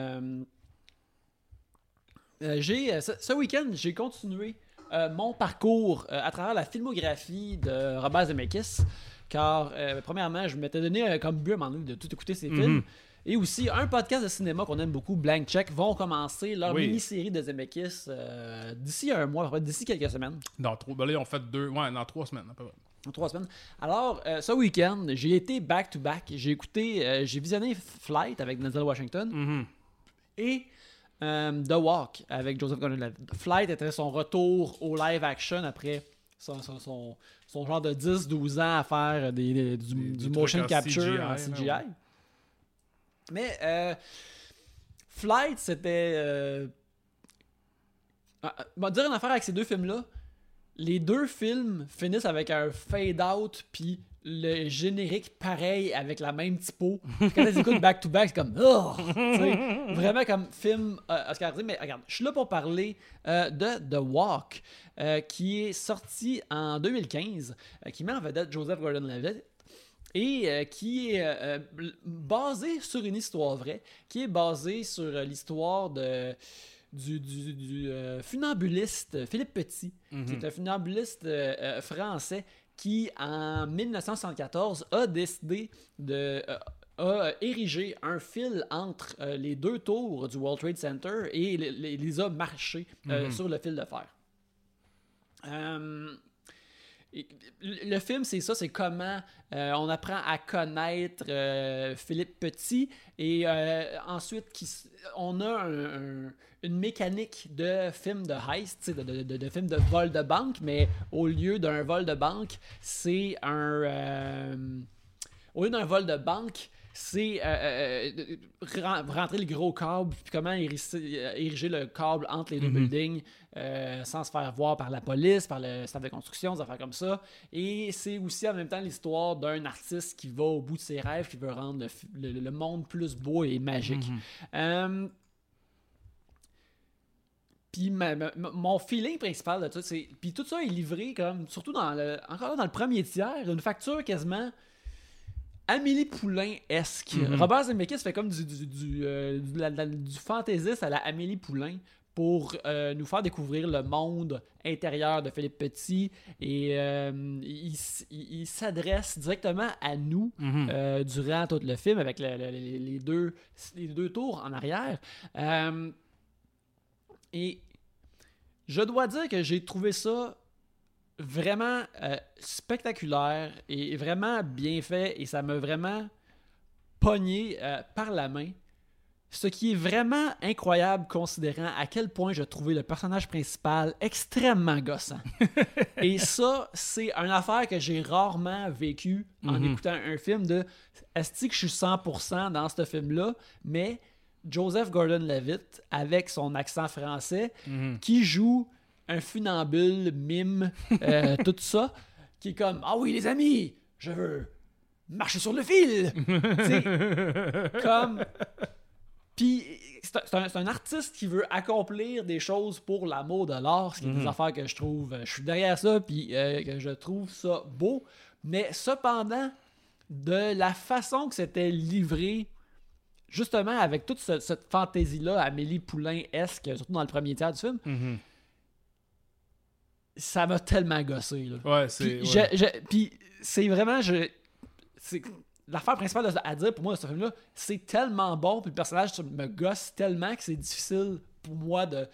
Ce week-end, j'ai continué mon parcours à travers la filmographie de Robert Zemeckis. Car, premièrement, je m'étais donné comme but à un moment donné de tout écouter ces films. Et aussi, un podcast de cinéma qu'on aime beaucoup, Blank Check, vont commencer leur mini-série de Zemeckis d'ici un mois, d'ici quelques semaines. Là, ils ont fait dans 3 semaines, à peu près. Dans 3 semaines. Alors, ce week-end, j'ai été back-to-back. J'ai visionné Flight avec Denzel Washington et The Walk avec Joseph Gordon-Levitt. Flight était son retour au live-action après son genre de 10-12 ans à faire du motion capture en CGI. Mais Flight, c'était Bon, dire une affaire avec ces deux films-là, les deux films finissent avec un fade-out, puis le générique pareil avec la même typo. Puis quand tu écoutes back-to-back, c'est comme... Oh! Tu sais, vraiment comme film oscarisé. Mais regarde, je suis là pour parler de The Walk, qui est sorti en 2015, qui met en vedette Joseph Gordon-Levitt, et qui est basé sur une histoire vraie, qui est basée sur l'histoire du funambuliste Philippe Petit, qui est un funambuliste français qui, en 1974, a décidé a érigé un fil entre les deux tours du World Trade Center et les a marchés sur le fil de fer. Le film, c'est ça, c'est comment on apprend à connaître Philippe Petit, et ensuite on a une mécanique de film de heist, de film de vol de banque, mais au lieu d'un vol de banque, c'est au lieu d'un vol de banque, c'est rentrer le gros câble, puis comment ériger le câble entre les deux buildings sans se faire voir par la police, par le staff de construction, des affaires comme ça. Et c'est aussi en même temps l'histoire d'un artiste qui va au bout de ses rêves, qui veut rendre le monde plus beau et magique. Puis mon feeling principal de tout, c'est... Puis tout ça est livré comme, surtout encore là, dans le premier tiers, une facture quasiment Amélie Poulain-esque. Robert Zemeckis fait comme du fantaisiste à la Amélie Poulain pour nous faire découvrir le monde intérieur de Philippe Petit, et il s'adresse directement à nous durant tout le film avec les deux tours en arrière. Et je dois dire que j'ai trouvé ça vraiment spectaculaire et vraiment bien fait, et ça m'a vraiment pogné par la main. Ce qui est vraiment incroyable considérant à quel point je trouvais le personnage principal extrêmement gossant. Et ça, c'est une affaire que j'ai rarement vécue en écoutant un film de « Est-ce que je suis 100% dans ce film-là? » Mais Joseph Gordon-Levitt, avec son accent français, qui joue un funambule, mime, tout ça, qui est comme « Ah oui, les amis, je veux marcher sur le fil! » Tu sais, comme... Puis c'est un artiste qui veut accomplir des choses pour l'amour de l'art, ce qui est des affaires que je trouve... je suis derrière ça, puis que je trouve ça beau. Mais cependant, de la façon que c'était livré, justement avec toute cette fantaisie-là, Amélie Poulain-esque, surtout dans le premier tiers du film, ça m'a tellement gossé. Là. Ouais, c'est... Puis c'est vraiment... L'affaire principale à dire pour moi de ce film-là, c'est tellement bon, puis le personnage me gosse tellement que c'est difficile pour moi de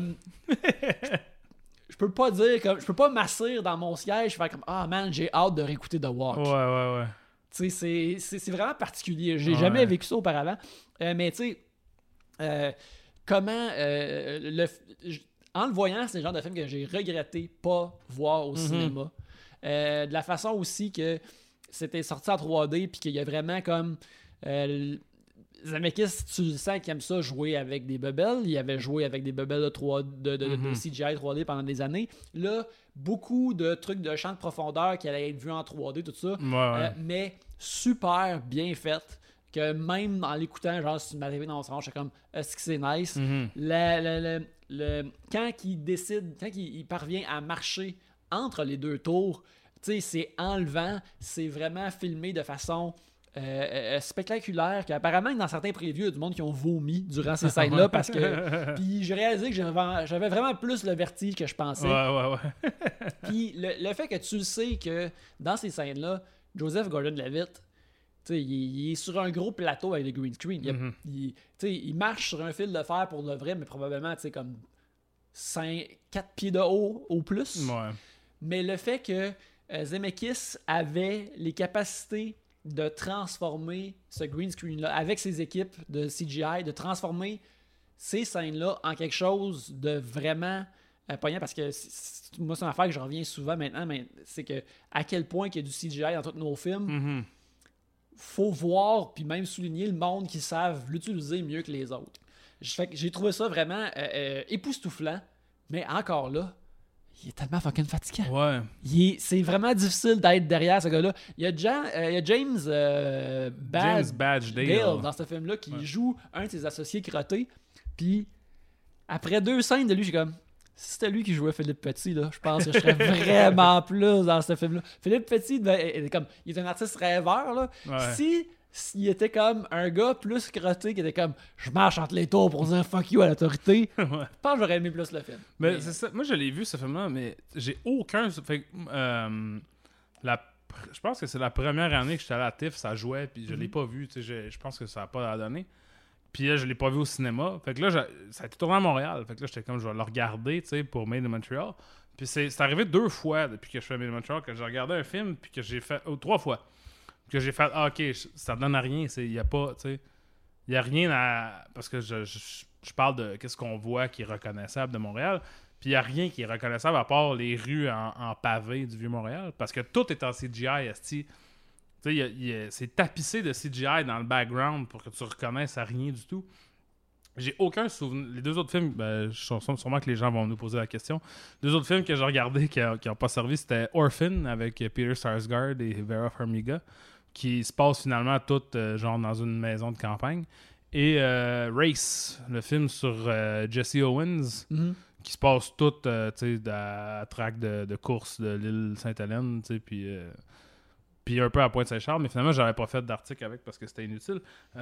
je peux pas dire comme... Je peux pas m'asseoir dans mon siège et faire comme « Ah man, j'ai hâte de réécouter The Walk. » Ouais. Tu sais, c'est vraiment particulier. J'ai jamais vécu ça auparavant. Mais tu sais, comment... en le voyant, c'est le genre de film que j'ai regretté pas voir au cinéma. De la façon aussi que c'était sorti en 3D, puis qu'il y a vraiment comme... Zemeckis, tu le sens qu'il aime ça jouer avec des bubbles. Il avait joué avec des bubbles de CGI 3D pendant des années. Là, beaucoup de trucs de champ de profondeur qui allaient être vus en 3D, tout ça. Mais super bien fait. Que même en l'écoutant, genre, si tu m'arrivais dans le salon, j'étais comme, est-ce que c'est nice? Quand il parvient à marcher entre les deux tours, tu sais, c'est enlevant, c'est vraiment filmé de façon spectaculaire, qu'apparemment dans certains previews, il y a du monde qui ont vomi durant ces scènes-là, parce que... Puis j'ai réalisé que j'avais vraiment plus le vertige que je pensais. Ouais. Puis le fait que tu le sais que dans ces scènes-là, Joseph Gordon-Levitt, tu sais, il est sur un gros plateau avec le green screen. Il marche sur un fil de fer pour le vrai, mais probablement, tu sais, comme 4 pieds de haut au plus. Ouais. Mais le fait que Zemeckis avait les capacités de transformer ce green screen-là avec ses équipes de CGI, de transformer ces scènes-là en quelque chose de vraiment poignant, parce que moi, c'est une affaire que je reviens souvent maintenant, mais c'est que à quel point il y a du CGI dans tous nos films, faut voir, puis même souligner le monde qui savent l'utiliser mieux que les autres. Fait que j'ai trouvé ça vraiment époustouflant, Mais encore là, il est tellement fucking fatigant. Ouais. C'est vraiment difficile d'être derrière ce gars-là. Il y a James James Badge Dale. dans ce film-là qui Ouais. joue un de ses associés crottés. Puis après 2 scènes de lui, j'ai comme... Si c'était lui qui jouait Philippe Petit, là, je pense que je serais vraiment plus dans ce film-là. Philippe Petit, il est un artiste rêveur. Là. Ouais. S'il était comme un gars plus crotté qui était comme je marche entre les tours pour dire fuck you à l'autorité, Ouais. je pense que j'aurais aimé plus le film. Mais c'est ça. Moi, je l'ai vu, ce film-là, mais j'ai aucun... Fait que, je pense que c'est la première année que j'étais allé à TIFF, ça jouait, puis je l'ai pas vu. Tu sais, je pense que ça n'a pas donné. Puis là, je l'ai pas vu au cinéma. Fait que là, ça a été tourné à Montréal. Fait que là, j'étais comme, je vais le regarder, tu sais, pour Made in Montreal. Puis c'est arrivé 2 fois depuis que je fais Made in Montreal, que j'ai regardé un film, puis que j'ai fait... 3 fois. Que j'ai fait, OK, ça donne à rien. Il n'y a pas, tu sais... Il n'y a rien à... Parce que je parle de qu'est-ce qu'on voit qui est reconnaissable de Montréal. Puis il n'y a rien qui est reconnaissable à part les rues en pavé du Vieux-Montréal. Parce que tout est en CGI, esti. Tu sais, c'est tapissé de CGI dans le background pour que tu reconnaisses à rien du tout. J'ai aucun souvenir. Les 2 autres films, sûrement que les gens vont nous poser la question. 2 autres films que j'ai regardés qui n'ont pas servi, c'était Orphan avec Peter Sarsgaard et Vera Farmiga, qui se passe finalement tout genre dans une maison de campagne. Et Race, le film sur Jesse Owens, qui se passe tout tu sais, à la track de course de l'île Sainte-Hélène, tu sais, puis un peu à Pointe-Saint-Charles, mais finalement, j'avais pas fait d'article avec parce que c'était inutile.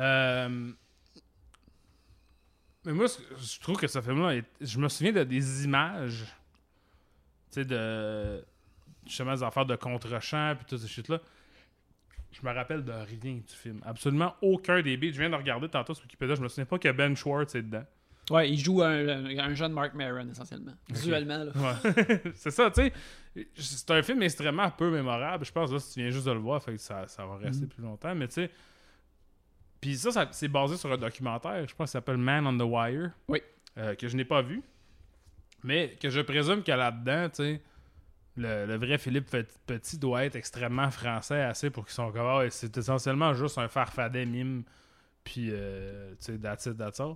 Mais moi, je trouve que ce film-là, je me souviens de des images, tu sais, de justement des affaires de contre-champ, puis toutes ces shit-là. Je me rappelle de rien du film. Absolument aucun des beats. Je viens de regarder tantôt sur Wikipédia, je me souviens pas que Ben Schwartz est dedans. Ouais, il joue un jeune Mark Maron, essentiellement. Visuellement, là. Ouais. C'est ça, tu sais. C'est un film extrêmement peu mémorable. Je pense, là, si tu viens juste de le voir, fait que ça va rester plus longtemps. Mais tu sais... Puis ça, c'est basé sur un documentaire, je pense, qui s'appelle Man on the Wire. Oui. Que je n'ai pas vu. Mais que je présume que là-dedans, tu sais... Le vrai Philippe Petit doit être extrêmement français assez pour qu'ils sont comme c'est essentiellement juste un farfadet mime puis tu sais that's all.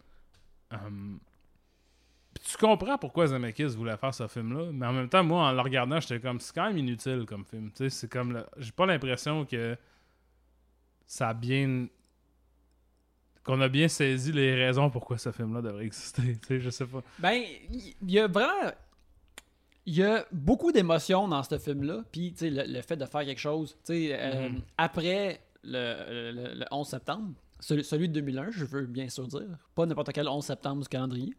Puis tu comprends pourquoi Zemeckis voulait faire ce film-là, mais en même temps moi en le regardant j'étais comme c'est quand même inutile comme film, tu sais, c'est comme j'ai pas l'impression que ça a bien qu'on a bien saisi les raisons pourquoi ce film-là devrait exister, tu sais, je sais pas. Ben, il y a vraiment... Il y a beaucoup d'émotions dans ce film-là, puis le fait de faire quelque chose, après le 11 septembre, celui de 2001, je veux bien sûr dire, pas n'importe quel 11 septembre du calendrier,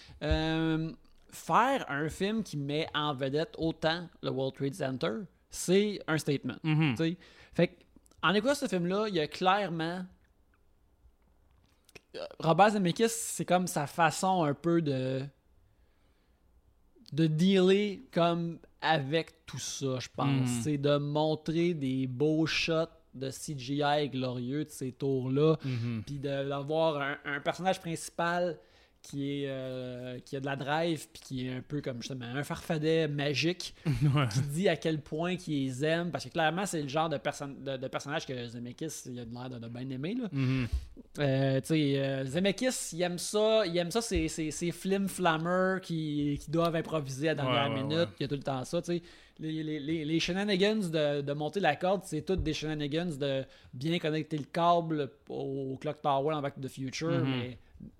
faire un film qui met en vedette autant le World Trade Center, c'est un statement. T'sais. Fait que, en écoutant ce film-là, il y a clairement... Robert Zemeckis, c'est comme sa façon un peu de dealer comme avec tout ça, je pense. C'est de montrer des beaux shots de CGI glorieux de ces tours-là, puis d'avoir un personnage principal qui a de la drive, puis qui est un peu comme justement un farfadet magique, qui dit à quel point qu'il les aime, parce que clairement c'est le genre de personnage que Zemeckis il a l'air de bien aimer là. Zemeckis il aime ça ces flim-flammers qui doivent improviser à la dernière minute, il y a tout le temps ça, tu sais. Les shenanigans de monter la corde, c'est toutes des shenanigans de bien connecter le câble au Clock Tower dans Back to the Future, mais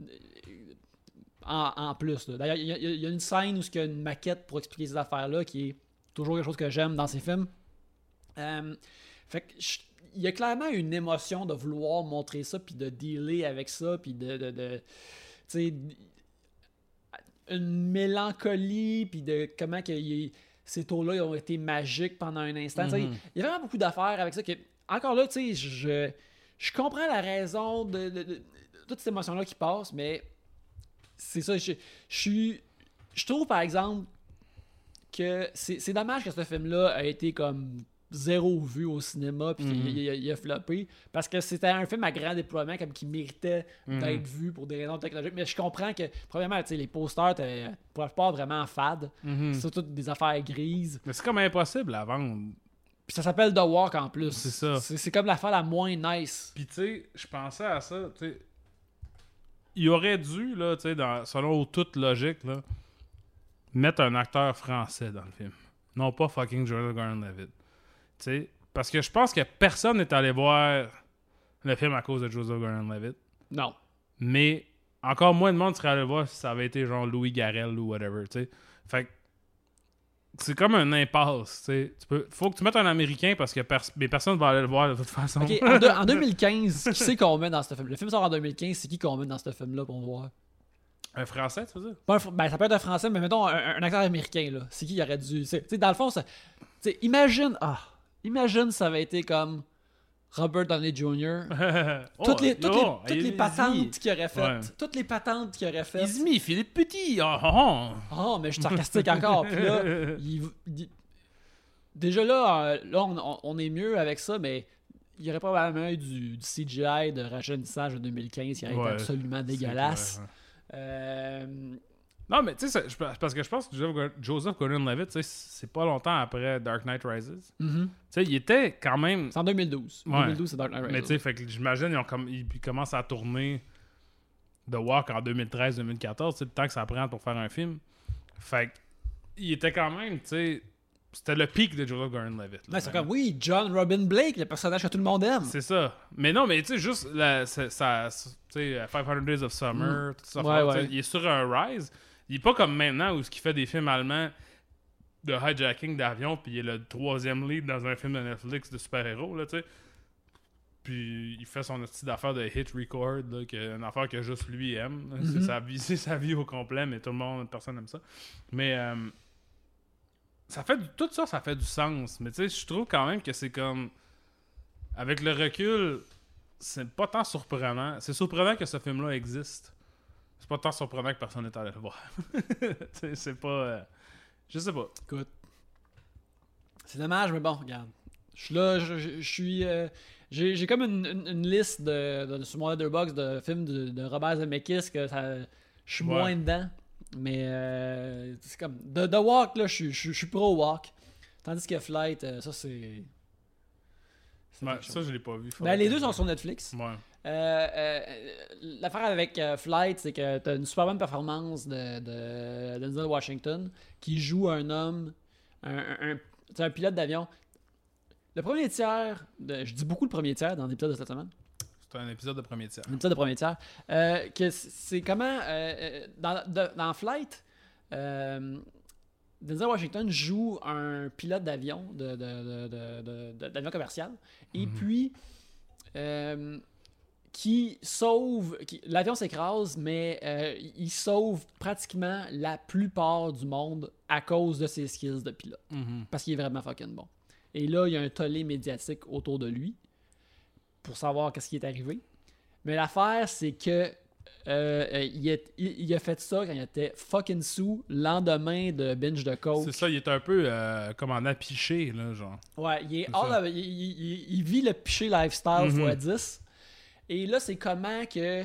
en plus. D'ailleurs, il y a une scène où il y a une maquette pour expliquer ces affaires-là qui est toujours quelque chose que j'aime dans ces films. Fait que il y a clairement une émotion de vouloir montrer ça, puis de dealer avec ça, puis de tu sais, une mélancolie, puis de comment que ces tours-là ils ont été magiques pendant un instant. Il y a vraiment beaucoup d'affaires avec ça. Encore là, tu sais, je comprends la raison de toute cette émotion-là qui passe, mais c'est ça. Je trouve, par exemple, que c'est dommage que ce film-là a été comme 0 vu au cinéma, puis il a floppé, parce que c'était un film à grand déploiement comme qui méritait d'être vu pour des raisons technologiques. Mais je comprends que, premièrement, les posters étaient pour la plupart vraiment fades. C'est toutes des affaires grises. Mais c'est comme impossible à vendre. Puis ça s'appelle The Walk en plus. C'est ça. C'est comme l'affaire la moins nice. Puis tu sais, je pensais à ça, tu sais. Il aurait dû, là, tu sais, selon toute logique, là, mettre un acteur français dans le film. Non pas fucking Joseph Gordon-Levitt. Tu sais, parce que je pense que personne n'est allé voir le film à cause de Joseph Gordon-Levitt. Non. Mais encore moins de monde serait allé le voir si ça avait été genre Louis Garrel ou whatever, tu sais. Fait que c'est comme un impasse, tu sais. Faut que tu mettes un Américain parce que mais personne va aller le voir de toute façon. Ok, en 2015, qui c'est qu'on met dans ce film? Le film sort en 2015, c'est qui qu'on met dans ce film-là pour voir? Un Français, tu veux dire? Pas ben, ça peut être un Français, mais mettons un acteur américain, là. C'est qui il aurait dû... Tu sais, dans le fond, ça... Tu sais, imagine ça avait été comme Robert Downey Jr. Toutes les patentes qu'il aurait faites. Ouais. Toutes les patentes qu'il aurait faites. Izmi, Philippe Petit. Oh, mais je suis sarcastique encore. Puis là, déjà là, on est mieux avec ça, mais il y aurait probablement eu du CGI de rajeunissage de 2015 qui aurait été absolument dégueulasse. Non, mais tu sais, parce que je pense que Joseph Gordon-Levitt, tu sais, c'est pas longtemps après Dark Knight Rises. Mm-hmm. Tu sais, il était quand même... C'est en 2012. Ouais. 2012, c'est Dark Knight Rises. Mais tu sais, fait que j'imagine ils commencent à tourner The Walk en 2013-2014, tu sais, le temps que ça prend pour faire un film. Fait que il était quand même, tu sais... C'était le pic de Joseph Gordon-Levitt. Ouais, c'est comme, oui, John Robin Blake, le personnage que tout le monde aime. C'est ça. Mais non, mais tu sais, juste, tu sais, 500 Days of Summer, tout ça. Ouais. Il est sur un rise. Il est pas comme maintenant où il fait des films allemands de hijacking d'avion, puis il est le 3e lead dans un film de Netflix de super-héros, là, tu sais. Puis il fait son style d'affaire de hit record, là, une affaire que juste lui aime. Là. C'est sa vie au complet, mais personne n'aime ça. Mais... tout ça fait du sens. Mais tu sais, je trouve quand même que c'est comme... Avec le recul, c'est pas tant surprenant. C'est surprenant que ce film-là existe. C'est pas tant surprenant que personne n'est allé le voir. C'est pas... je sais pas. Écoute, c'est dommage, mais bon, regarde. Je suis là, je suis... j'ai comme une liste sur mon Letterboxd de films de Robert Zemeckis que je suis moins dedans. Mais c'est comme The Walk, là, je suis pro Walk. Tandis que Flight, ça c'est. Ça je l'ai pas vu. Ben, les deux sont sur Netflix. Ouais. L'affaire avec Flight, c'est que t'as une super bonne performance de Denzel Washington qui joue un homme, un pilote d'avion. Le premier tiers, je dis beaucoup le premier tiers dans l'épisode de cette semaine. C'est un épisode de premier tiers. Un épisode de premier tiers. Que c'est comment, dans Flight, Denzel Washington joue un pilote d'avion, d'avion commercial, et puis qui sauve... l'avion s'écrase, mais il sauve pratiquement la plupart du monde à cause de ses skills de pilote. Parce qu'il est vraiment fucking bon. Et là, il y a un tollé médiatique autour de lui pour savoir qu'est-ce qui est arrivé. Mais l'affaire, c'est que il a fait ça quand il était fucking sous, lendemain de binge de coke. C'est ça, il est un peu comme en apiché, là, genre. Ouais, il vit le piché lifestyle x10. Et là, c'est comment que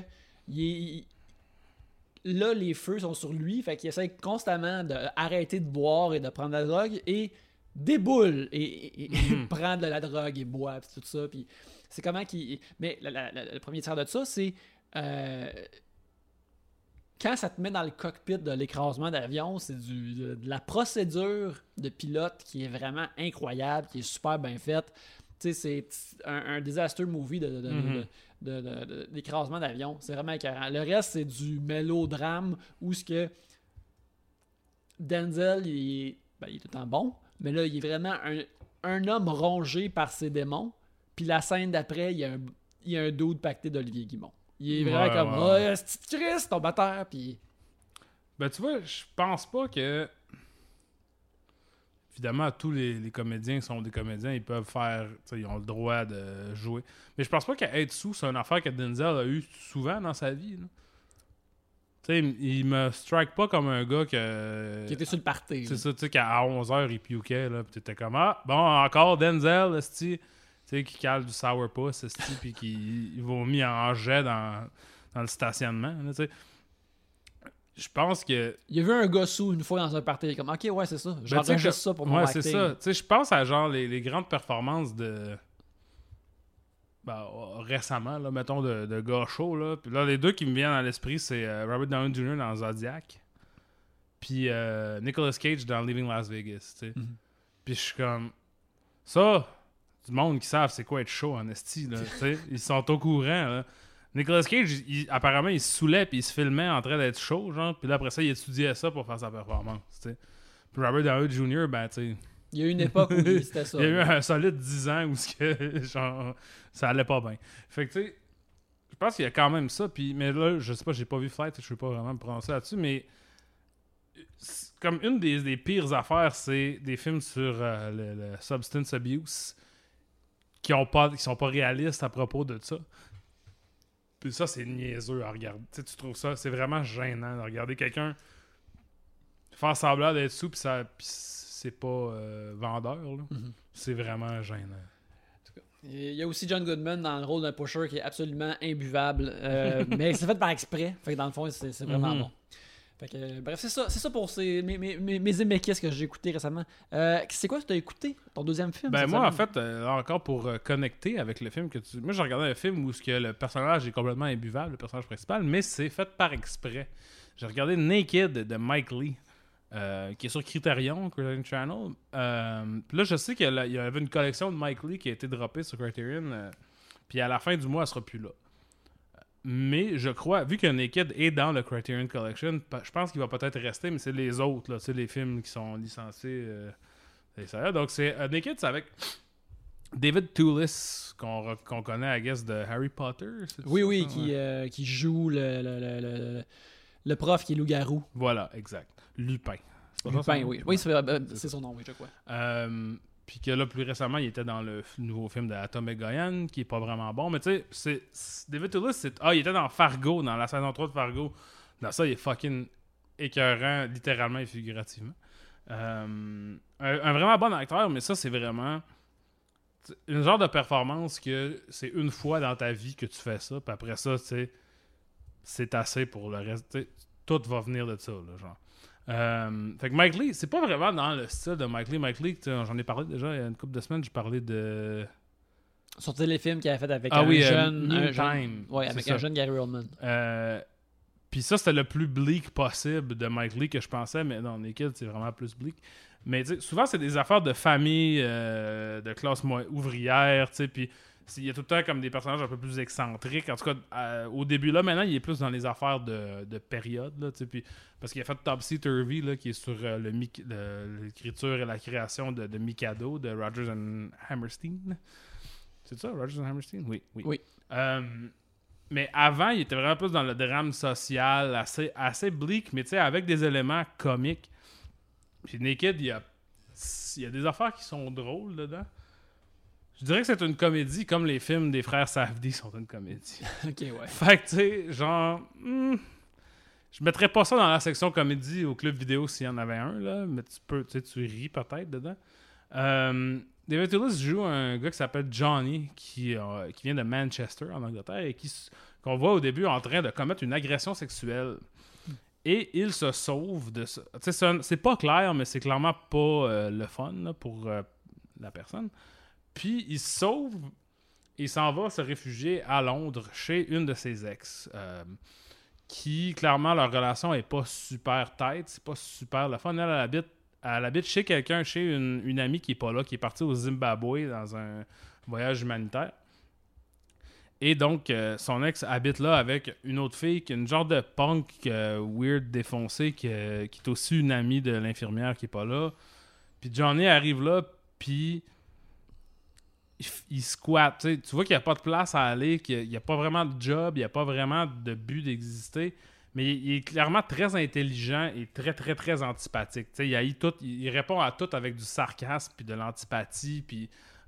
là, les feux sont sur lui, fait qu'il essaie constamment d'arrêter de boire et de prendre la drogue, et déboule et prend de la drogue et boit, pis tout ça, puis c'est comment qu'il... Mais le premier tiers de ça, c'est... quand ça te met dans le cockpit de l'écrasement d'avion, c'est de la procédure de pilote qui est vraiment incroyable, qui est super bien faite. Tu sais, c'est un disaster movie d'écrasement d'avion. C'est vraiment écœurant. Le reste, c'est du mélodrame où ce que Denzel, il est tout le temps bon, mais là, il est vraiment un homme rongé par ses démons. Puis la scène d'après, il y a un dude pacté d'Olivier Guimond. Il est vraiment comme « Oh, c'est Christ, ton batteur! » Puis... Ben, tu vois, je pense pas que... Évidemment, tous les comédiens sont des comédiens, ils peuvent faire... Ils ont le droit de jouer. Mais je pense pas qu'être sous, c'est une affaire que Denzel a eu souvent dans sa vie. Tu sais, il me strike pas comme un gars que... Qui était sur le party. C'est ça, tu sais, qu'à 11h, il pukait, là, pis t'étais comme « Ah, bon, encore Denzel, esti. » Tu sais, qui cale du sourpuss, esti, pis qui vomit en jet dans le stationnement, tu sais. Je pense que... Il a vu un gars sous une fois dans un party, il est comme « Ok, ouais, c'est ça. J'enregistre ça pour mon acting. » Ouais, c'est ça. Tu sais, je pense à genre les grandes performances de... récemment, là, mettons, de gars chauds, là. Puis là, les deux qui me viennent à l'esprit, c'est Robert Downey Jr. dans Zodiac. puis Nicolas Cage dans Leaving Las Vegas, tu sais. Mhm. Puis je suis comme... Ça, du monde qui savent c'est quoi être chaud en esti, là, tu sais. Ils sont au courant, là. Nicolas Cage, apparemment, il se saoulait puis il se filmait en train d'être chaud, genre. Puis là, après ça, il étudiait ça pour faire sa performance, tu sais. Puis Robert Downey Jr., ben, tu sais... Il y a eu une époque où c'était ça. Il y a eu là. un solide 10 ans où genre, ça allait pas bien. Fait que, tu sais, je pense qu'il y a quand même ça. Puis, mais là, je sais pas, j'ai pas vu Flight, je ne vais pas vraiment me prononcer là-dessus, mais comme une des pires affaires, c'est des films sur le substance abuse qui sont pas réalistes à propos de ça. Puis ça, c'est niaiseux à regarder. Tu sais, tu trouves ça, c'est vraiment gênant de regarder quelqu'un faire semblant d'être sous, puis c'est pas vendeur, là. Mhm. C'est vraiment gênant. Il y a aussi John Goodman dans le rôle d'un pusher qui est absolument imbuvable. Mais c'est fait par exprès. Fait que dans le fond, c'est vraiment bon. Fait que, bref, c'est ça pour mes éméquisses que j'ai écoutés récemment. C'est quoi que tu as écouté, ton deuxième film? Ben cette moi, en semaine? fait, encore pour connecter avec le film que tu... Moi, j'ai regardé un film où le personnage est complètement imbuvable, le personnage principal, mais c'est fait par exprès. J'ai regardé Naked de Mike Lee, qui est sur Criterion Channel. Puis là, je sais qu'il y avait une collection de Mike Lee qui a été droppée sur Criterion, puis à la fin du mois, elle sera plus là. Mais je crois, vu que Naked est dans le Criterion Collection, je pense qu'il va peut-être rester, mais c'est les autres, là, les films qui sont licenciés. C'est ça. Donc, c'est Naked, c'est avec David Toulis, qu'on connaît, I guess, de Harry Potter. Oui, Ouais. qui joue le prof qui est loup-garou. Voilà, exact. Lupin. C'est pas ça, Lupin, son nom? oui. Oui, c'est son nom, oui, je crois. Puis que là, plus récemment, il était dans le nouveau film de Atomic Goyan, qui est pas vraiment bon. Mais tu sais, David Toulis, il était dans Fargo, dans la saison 3 de Fargo. Dans ça, il est fucking écœurant, littéralement et figurativement. Un vraiment bon acteur, mais ça, c'est vraiment une genre de performance que c'est une fois dans ta vie que tu fais ça, puis après ça, tu sais, c'est assez pour le reste. T'sais, tout va venir de ça, là, genre. Fait que Mike Lee, c'est pas vraiment dans le style de Mike Lee. MikeLee, j'en ai parlé déjà il y a une couple de semaines, j'ai parlé de... Sur les films qu'il a fait avec Meantime. Ouais, C'est avec ça. un jeune Gary Oldman. Puis ça, c'était le plus bleak possible de Mike Lee que je pensais, mais dans Naked, c'est vraiment plus bleak. Mais souvent, c'est des affaires de famille, de classe ouvrière, tu sais, puis il y a tout le temps comme des personnages un peu plus excentriques. En tout cas, au début, là, maintenant, il est plus dans les affaires de période, là, tu sais, puis parce qu'il a fait Topsy Turvy, là, qui est sur l'écriture et la création de Mikado, de Rodgers and Hammerstein. C'est ça, Rodgers and Hammerstein? Oui. Mais avant, il était vraiment plus dans le drame social, assez bleak, mais tu sais, avec des éléments comiques. Puis Naked, il y a des affaires qui sont drôles dedans. Je dirais que c'est une comédie, comme les films des frères Safdie sont une comédie. Ok, ouais. Fait que, tu sais, genre... je mettrais pas ça dans la section comédie au club vidéo s'il y en avait un, là, mais tu ris peut-être dedans. David Toulis joue un gars qui s'appelle Johnny, qui vient de Manchester, en Angleterre, et qu'on voit au début en train de commettre une agression sexuelle. Et il se sauve de ça. Tu sais, c'est pas clair, mais c'est clairement pas le fun là, pour la personne. Puis il se sauve, il s'en va se réfugier à Londres chez une de ses ex. Qui, clairement, leur relation est pas super tight, c'est pas super le fun. Elle habite chez quelqu'un, chez une amie qui est pas là, qui est partie au Zimbabwe dans un voyage humanitaire. Et donc, son ex habite là avec une autre fille, qui est une genre de punk weird défoncé, qui est aussi une amie de l'infirmière qui est pas là. Puis Johnny arrive là, puis il squatte. Tu vois qu'il n'y a pas de place à aller, qu'il n'y a pas vraiment de job, il n'y a pas vraiment de but d'exister. Mais il est clairement très intelligent et très, très, très antipathique. Il répond à tout avec du sarcasme, puis de l'antipathie, puis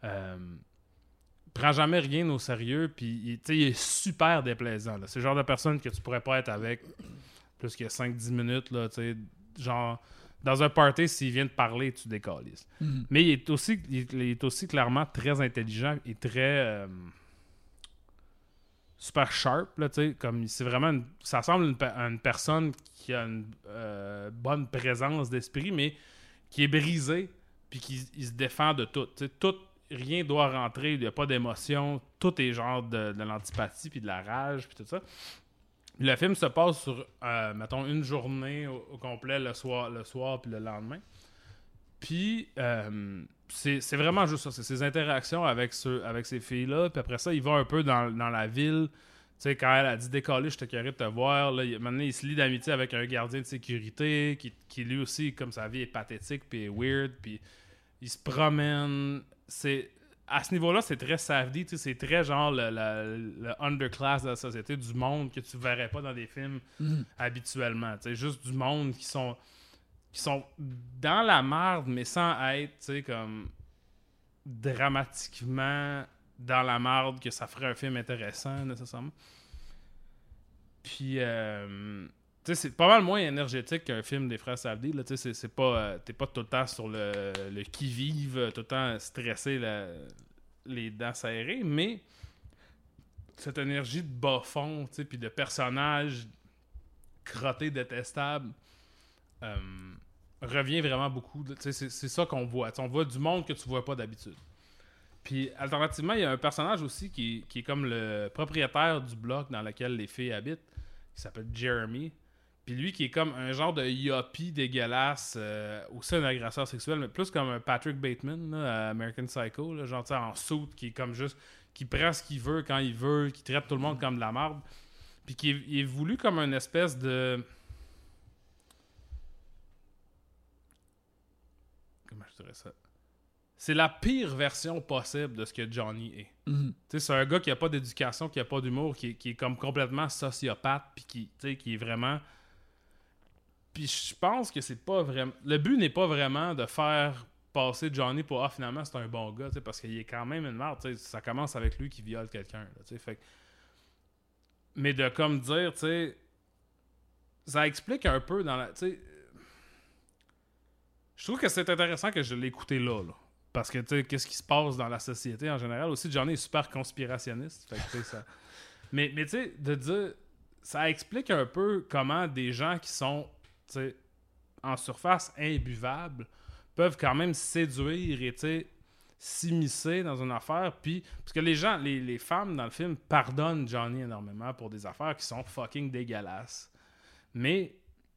prend jamais rien au sérieux, puis il est super déplaisant. Là. C'est le genre de personne que tu pourrais pas être avec plus que 5-10 minutes. Là, genre, dans un party, s'il vient de parler, tu décalisses. Mm-hmm. Mais il est aussi clairement très intelligent et très... super sharp, là, tu sais, comme c'est vraiment ça ressemble à une personne qui a une bonne présence d'esprit, mais qui est brisée, puis qui se défend de tout. Tu sais, rien doit rentrer, il n'y a pas d'émotion, tout est genre de l'antipathie, puis de la rage, puis tout ça. Le film se passe sur, mettons, une journée au complet, le soir puis le lendemain. Puis, c'est vraiment juste ça. C'est ses interactions avec ces filles-là. Puis après ça, il va un peu dans la ville. Tu sais, quand elle a dit « Décoller, je te carré de te voir », là, maintenant, il se lie d'amitié avec un gardien de sécurité qui lui aussi, comme sa vie est pathétique puis est weird. Puis il se promène. À ce niveau-là, c'est très Safdie, tu sais, c'est très genre le underclass de la société, du monde que tu verrais pas dans des films habituellement. Tu sais, juste du monde qui sont dans la merde, mais sans être, tu sais, comme dramatiquement dans la merde que ça ferait un film intéressant, nécessairement. Puis, tu sais, c'est pas mal moins énergétique qu'un film des frères Safdie. Là, tu sais, c'est pas, t'es pas tout le temps sur le qui-vive, tout le temps stressé, les dents serrées, mais cette énergie de bas-fond, tu sais, puis de personnages crottés, détestables, revient vraiment beaucoup. Tu sais, c'est ça qu'on voit. Tu sais, on voit du monde que tu vois pas d'habitude. Puis, alternativement, il y a un personnage aussi qui est comme le propriétaire du bloc dans lequel les filles habitent, qui s'appelle Jeremy. Puis lui, qui est comme un genre de yuppie dégueulasse, aussi un agresseur sexuel, mais plus comme un Patrick Bateman, là, à American Psycho, là, genre en suit, qui est comme juste, qui prend ce qu'il veut quand il veut, qui traite tout le monde comme de la merde. Puis qui est voulu comme une espèce de... Comment je dirais ça? C'est la pire version possible de ce que Johnny est. Tu sais, c'est un gars qui a pas d'éducation, qui a pas d'humour, qui est comme complètement sociopathe, puis qui est vraiment... Puis je pense que c'est pas vraiment... Le but n'est pas vraiment de faire passer Johnny pour « Ah, finalement, c'est un bon gars », parce qu'il est quand même une merde. Ça commence avec lui qui viole quelqu'un. Fait... Mais de comme dire, tu sais... Ça explique un peu dans la... Je trouve que c'est intéressant que je l'ai écouté là. Parce que, tu sais, qu'est-ce qui se passe dans la société en général. Aussi, Johnny est super conspirationniste. Fait que, tu sais, ça... Mais tu sais, de dire... Ça explique un peu comment des gens qui sont, tu sais, en surface imbuvables peuvent quand même séduire et, tu sais, s'immiscer dans une affaire. Puis, parce que les gens, les femmes dans le film pardonnent Johnny énormément pour des affaires qui sont fucking dégueulasses. Mais,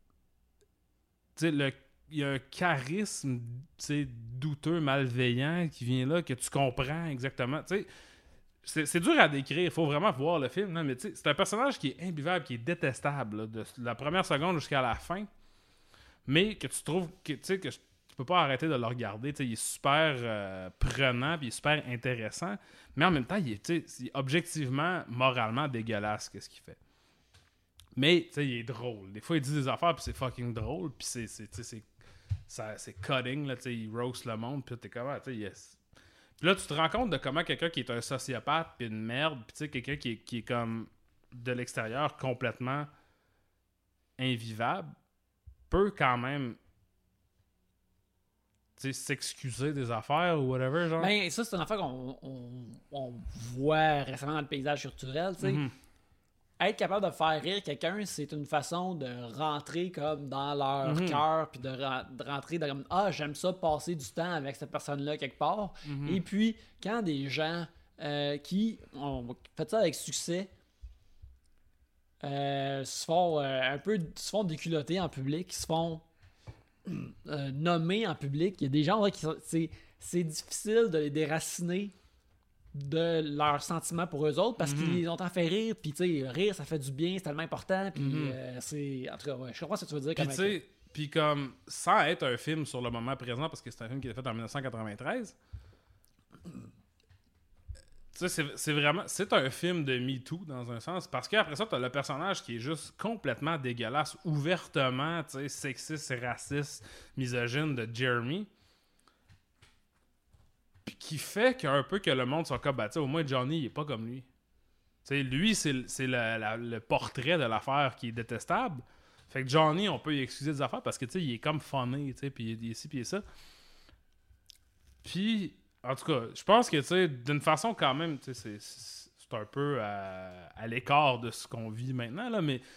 tu sais, il y a un charisme, tu sais, douteux, malveillant qui vient là, que tu comprends exactement. Tu sais, c'est dur à décrire, il faut vraiment voir le film, là, mais tu sais, c'est un personnage qui est imbuvable, qui est détestable, là, de la première seconde jusqu'à la fin, mais que tu trouves que, tu sais, que tu peux pas arrêter de le regarder. Tu sais, il est super prenant, puis il est super intéressant, mais en même temps, il est, tu sais, c'est objectivement, moralement dégueulasse, qu'est-ce qu'il fait. Mais, tu sais, il est drôle. Des fois, il dit des affaires, puis c'est fucking drôle, puis c'est cutting, là, tu sais, il roast le monde, puis t'es comme, tu sais, yes. Puis là, tu te rends compte de comment quelqu'un qui est un sociopathe, puis une merde, puis tu sais, quelqu'un qui est comme de l'extérieur complètement invivable, peut quand même, tu sais, s'excuser des affaires ou whatever, genre. Ben, ça, c'est une affaire qu'on voit récemment dans le paysage culturel, tu sais. Être capable de faire rire quelqu'un, c'est une façon de rentrer comme dans leur cœur, puis de rentrer dans comme « Ah, j'aime ça, passer du temps avec cette personne-là quelque part. Et puis, quand des gens qui ont fait ça avec succès se font déculotter en public, se font nommer en public, il y a des gens là, c'est difficile de les déraciner de leurs sentiments pour eux autres parce qu'ils les ont tant fait rire, puis tu sais, rire ça fait du bien, c'est tellement important, puis c'est, en tout cas, ouais, je comprends ce que tu veux dire. Puis tu sais, puis comme sans être un film sur le moment présent, parce que c'est un film qui a été fait en 1993, tu sais, c'est vraiment, c'est un film de Me Too dans un sens, parce qu'après ça t'as le personnage qui est juste complètement dégueulasse, ouvertement, tu sais, sexiste, raciste, misogyne de Jeremy, qui fait qu'un peu que le monde soit comme, bah, au moins Johnny, il est pas comme lui. T'sais, lui, c'est le portrait de l'affaire qui est détestable. Fait que Johnny, on peut y excuser des affaires parce que, il est comme funny, puis il est ici, puis il est ça. Puis, en tout cas, je pense que, d'une façon quand même, c'est un peu à l'écart de ce qu'on vit maintenant, là, mais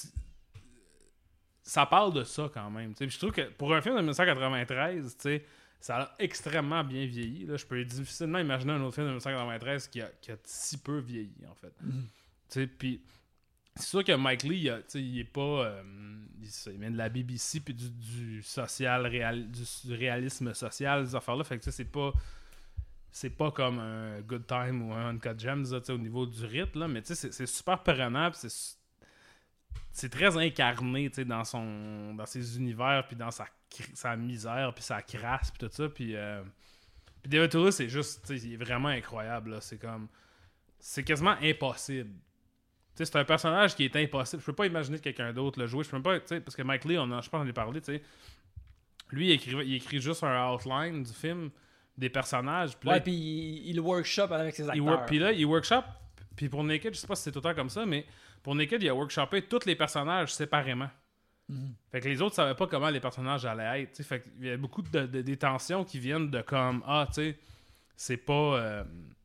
ça parle de ça quand même. Puis je trouve que pour un film de 1993, ça a extrêmement bien vieilli. Là. Je peux difficilement imaginer un autre film de 1993 qui a si peu vieilli, en fait. Puis c'est sûr que Mike Lee, il est pas... il vient de la BBC puis du social, du réalisme social, ces affaires-là. Fait que c'est pas comme un Good Time ou un Uncut Gems là, au niveau du rythme, là, mais c'est super prenant, puis c'est très incarné dans ses univers, puis dans sa misère, puis sa crasse, puis tout ça. Puis David Toulouse, c'est juste, il est vraiment incroyable. Là. C'est quasiment impossible. C'est un personnage qui est impossible. Je peux pas imaginer quelqu'un d'autre le jouer. Je peux pas, parce que Mike Lee, je pense qu'on en a parlé, lui, il écrit juste un outline du film, des personnages. Puis là, puis il workshop avec ses acteurs. Puis là, il workshop. Puis pour Naked, je sais pas si c'est tout le temps comme ça, mais pour Naked, il a workshopé tous les personnages séparément. Fait que les autres savaient pas comment les personnages allaient être. Fait qu'il y a beaucoup des tensions qui viennent de comme c'est pas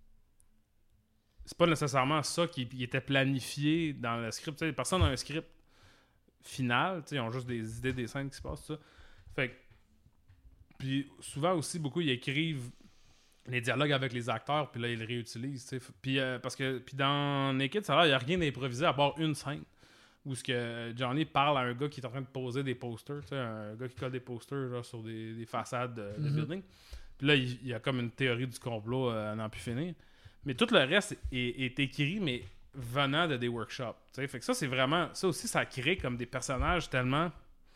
nécessairement ça qui était planifié dans le script. Les personnes ont un script final, ils ont juste des idées des scènes qui se passent, tout ça. Fait que puis souvent aussi, beaucoup, ils écrivent les dialogues avec les acteurs, puis là, ils les réutilisent. Puis puis dans Naked, ça a l'air, il n'y a rien d'improvisé à part une scène où ce que Johnny parle à un gars qui est en train de poser des posters, un gars qui colle des posters là, sur des façades de building. Puis là, il y a comme une théorie du complot à n'en plus finir. Mais tout le reste est écrit, mais venant de des workshops. Fait que ça, c'est vraiment... Ça aussi, ça crée comme des personnages tellement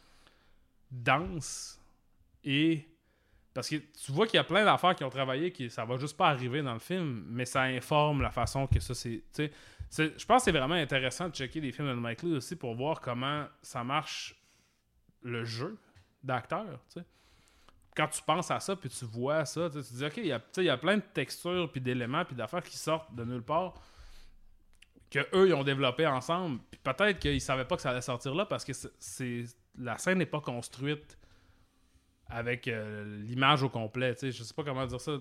denses et... Parce que tu vois qu'il y a plein d'affaires qui ont travaillé qui ça va juste pas arriver dans le film, mais ça informe la façon que ça c'est... Je pense que c'est vraiment intéressant de checker des films de Mike Lee aussi pour voir comment ça marche le jeu d'acteur. Quand tu penses à ça puis tu vois ça, tu te dis OK, il y a plein de textures puis d'éléments puis d'affaires qui sortent de nulle part que eux ils ont développé ensemble. Puis peut-être qu'ils savaient pas que ça allait sortir là parce que la scène n'est pas construite avec l'image au complet. Je sais pas comment dire ça.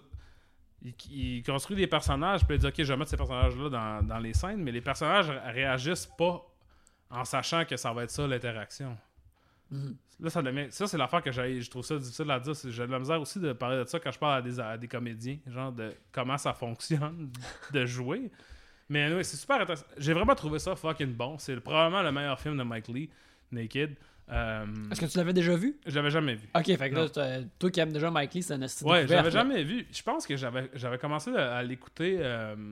Il construit des personnages, puis il dit OK, je vais mettre ces personnages-là dans les scènes, mais les personnages réagissent pas en sachant que ça va être ça l'interaction. Là, ça, c'est l'affaire que je trouve ça difficile à dire. J'ai de la misère aussi de parler de ça quand je parle à des comédiens, genre de comment ça fonctionne de jouer. Mais anyway, c'est super intéressant. J'ai vraiment trouvé ça fucking bon. C'est probablement le meilleur film de Mike Lee, Naked. Est-ce que tu l'avais déjà vu? Je l'avais jamais vu. Ok, fait que là, toi qui aimes déjà Mike Lee, c'est un style ouais, je l'avais jamais vu. Je pense que j'avais commencé à l'écouter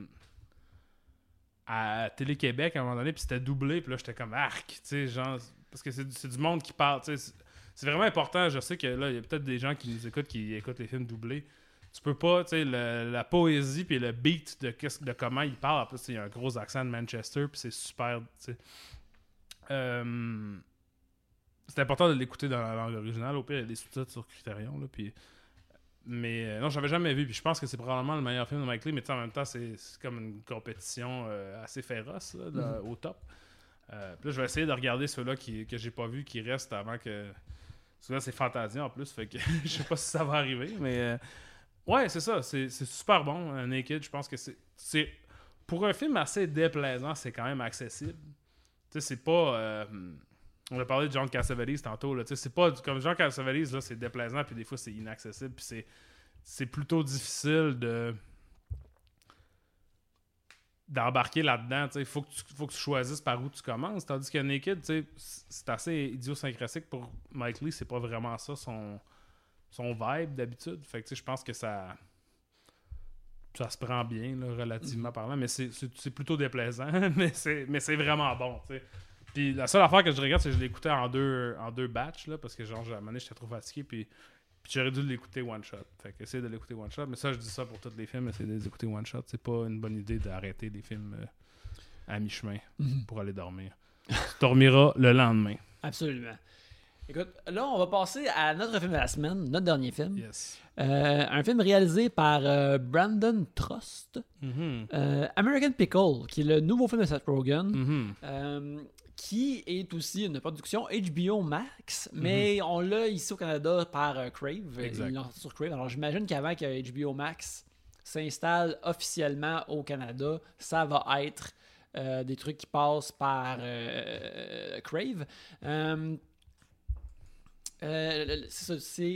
à Télé-Québec à un moment donné, puis c'était doublé, puis là j'étais comme arc, tu sais, genre, parce que c'est du monde qui parle, tu sais, c'est vraiment important. Je sais que là, il y a peut-être des gens qui nous écoutent qui écoutent les films doublés. Tu peux pas, tu sais, la poésie puis le beat de comment il parle. En plus, il y a un gros accent de Manchester, puis c'est super, tu sais. C'est important de l'écouter dans la langue originale. Au pire, il y a des sous-titres sur Criterion. Là, puis... Mais non, j'avais jamais vu. Puis je pense que c'est probablement le meilleur film de Mike Lee. Mais en même temps, c'est comme une compétition assez féroce là, au top. Puis là, je vais essayer de regarder ceux-là que j'ai pas vus, qui restent avant que... Souvent, c'est Fantasia en plus. Fait que je sais pas si ça va arriver. Mais ouais, c'est ça. C'est super bon. Naked, je pense que c'est... Pour un film assez déplaisant, c'est quand même accessible. Tu sais, c'est pas... On a parlé de John Cassavetes tantôt. Là. C'est pas comme John Cassavetes, là, c'est déplaisant, puis des fois c'est inaccessible, puis c'est plutôt difficile d'embarquer là-dedans. Il faut que tu choisisses par où tu commences. Tandis que Naked, c'est assez idiosyncratique pour Mike Lee, c'est pas vraiment ça son vibe d'habitude. Fait que je pense que ça se prend bien, là, relativement parlant, mais c'est plutôt déplaisant, mais c'est vraiment bon. T'sais. Puis la seule affaire que je regarde, c'est que je l'écoutais en deux batchs, là, parce que genre, à un moment donné, j'étais trop fatigué, puis j'aurais dû l'écouter one shot. Fait que essayer de l'écouter one shot. Mais ça, je dis ça pour tous les films, essayer de les écouter one shot. C'est pas une bonne idée d'arrêter des films à mi-chemin pour aller dormir. Tu dormiras le lendemain. Absolument. Écoute, là, on va passer à notre film de la semaine, notre dernier film. Yes. Un film réalisé par Brandon Trost. American Pickle, qui est le nouveau film de Seth Rogen. Qui est aussi une production HBO Max, mais on l'a ici au Canada par Crave. Exact. Ils l'ont sorti sur Crave. Alors j'imagine qu'avant que HBO Max s'installe officiellement au Canada, ça va être des trucs qui passent par Crave. C'est ça, je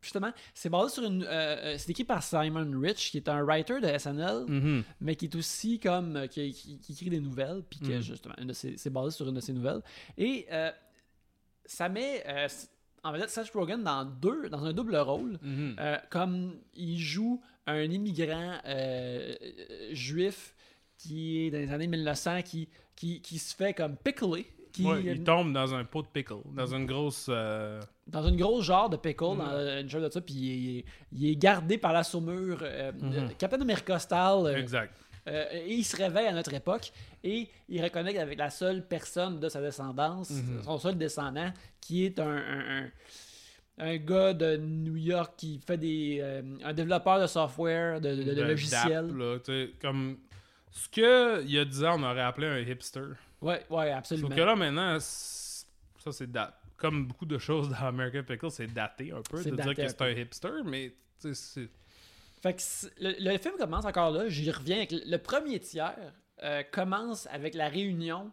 justement, c'est basé sur une. C'est écrit par Simon Rich, qui est un writer de SNL, Mhm. mais qui est aussi comme. Qui écrit des nouvelles, puis que Mhm. justement, c'est basé sur une de ses nouvelles. Et ça met. En fait, Seth Rogen dans un double rôle, Mhm. comme il joue un immigrant juif qui est dans les années 1900, qui se fait comme pickler. Ouais, il tombe dans un pot de pickle, dans une grosse... Dans une grosse genre de pickle, dans une genre de ça, puis il est gardé par la saumure Captain America style. Exact. Et il se réveille à notre époque et il reconnecte avec la seule personne de sa descendance, son seul descendant, qui est un gars de New York qui fait un développeur de software, de logiciels. DAP, là, tu sais, comme... Ce qu'il y a 10 ans, on aurait appelé un hipster. Ouais, absolument. Sauf que là, maintenant, ça, c'est comme beaucoup de choses dans American Pickle, c'est daté un peu C'est de daté dire un que c'est un hipster, mais tu sais, c'est... Fait que le film commence encore là, j'y reviens avec le premier tiers, commence avec la réunion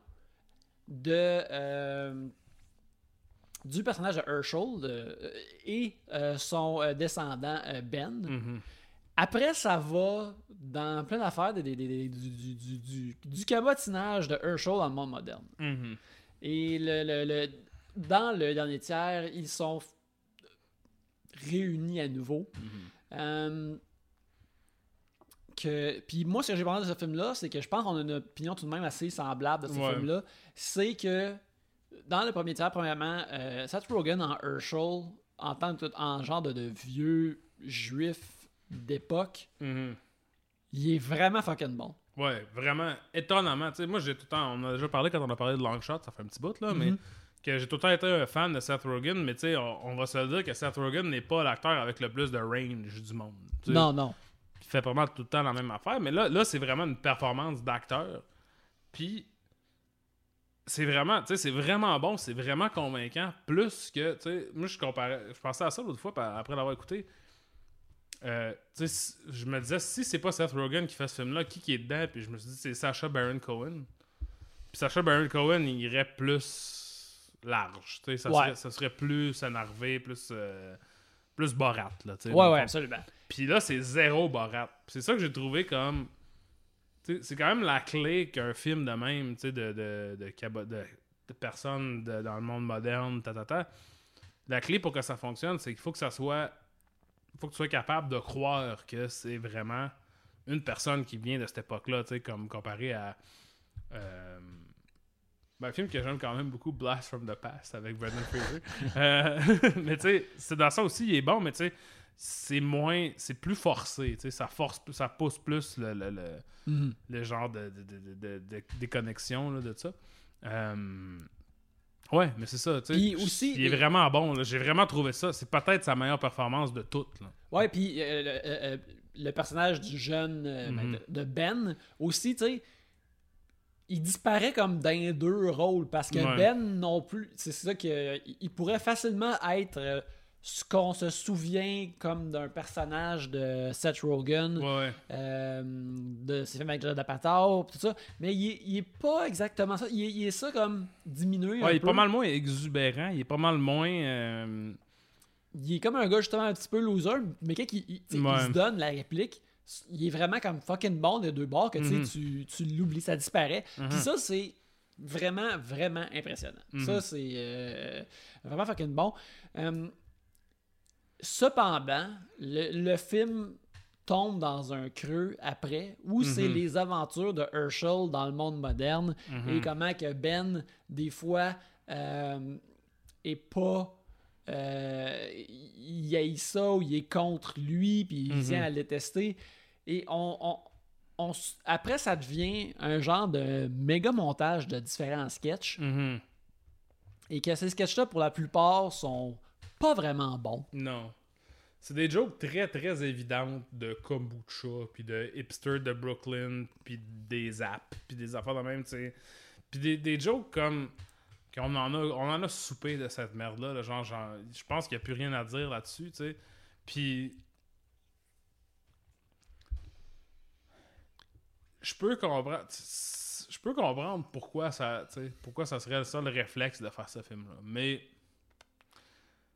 du personnage de Herschel et son descendant Ben. Mhm. Après, ça va dans plein d'affaires du cabotinage de Herschel dans le monde moderne. Mhm. Et dans le dernier tiers, ils sont réunis à nouveau. Puis moi, ce que j'ai pensé de ce film-là, c'est que je pense qu'on a une opinion tout de même assez semblable de ce film-là. C'est que dans le premier tiers, premièrement, Seth Rogen en Herschel, en genre de vieux juif d'époque, Mhm. il est vraiment fucking bon. Ouais, vraiment, étonnamment. Tu sais, moi, j'ai tout le temps... On a déjà parlé quand on a parlé de Longshot, ça fait un petit bout, là, mais que j'ai tout le temps été un fan de Seth Rogen, mais tu sais, on va se le dire que Seth Rogen n'est pas l'acteur avec le plus de range du monde. Tu sais. Non. Il fait vraiment tout le temps la même affaire, mais là c'est vraiment une performance d'acteur. Puis c'est vraiment, tu sais, c'est vraiment bon, c'est vraiment convaincant, plus que, tu sais, moi je pensais à ça l'autre fois après l'avoir écouté. Tu sais, je me disais, si c'est pas Seth Rogen qui fait ce film-là, qui est dedans? Puis je me suis dit, c'est Sacha Baron Cohen. Puis Sacha Baron Cohen, il irait plus large, tu sais, ça serait plus énervé, plus Borat, là, tu sais. Ouais, absolument. Puis là, c'est zéro Borat. C'est ça que j'ai trouvé comme... T'sais, c'est quand même la clé qu'un film de même, tu sais, de personnes dans le monde moderne, La clé pour que ça fonctionne, c'est qu'il faut que ça soit... Il faut que tu sois capable de croire que c'est vraiment une personne qui vient de cette époque-là, tu sais, comme comparé à... un film que j'aime quand même beaucoup, Blast from the Past, avec Brendan Fraser. Mais tu sais, c'est dans ça aussi, il est bon, mais tu sais, c'est plus forcé, tu sais, ça pousse plus le genre de déconnexion là, de ça. Ouais, mais c'est ça, tu sais. Puis aussi, il est vraiment bon, là. J'ai vraiment trouvé ça. C'est peut-être sa meilleure performance de toutes, là. Ouais, puis le personnage du jeune de Ben aussi, tu sais, il disparaît comme dans les deux rôles parce que Ben non plus, c'est ça que il pourrait facilement être ce qu'on se souvient comme d'un personnage de Seth Rogen, de ses films avec Judd Apatow, tout ça, mais il est pas exactement ça. Il est ça comme diminué un peu. Il est pas mal moins exubérant, il est pas mal moins... Il est comme un gars justement un petit peu loser, mais quand il se donne la réplique, il est vraiment comme fucking bon des deux bords que tu l'oublies, ça disparaît. Puis ça, c'est vraiment, vraiment impressionnant. Ça, c'est vraiment fucking bon. Cependant, le film tombe dans un creux après où c'est les aventures de Herschel dans le monde moderne et comment que Ben, des fois, est pas... il haït ça ou il est contre lui puis il vient à le détester et après ça devient un genre de méga montage de différents sketchs et que ces sketchs là pour la plupart sont pas vraiment bons. Non, c'est des jokes très très évidentes de kombucha puis de hipster de Brooklyn puis des apps puis des affaires de même, tu sais, puis des jokes comme on en a soupé de cette merde-là. Genre, je pense qu'il n'y a plus rien à dire là-dessus, tu sais. Puis... Je peux comprendre pourquoi ça serait ça le réflexe de faire ce film-là. Mais...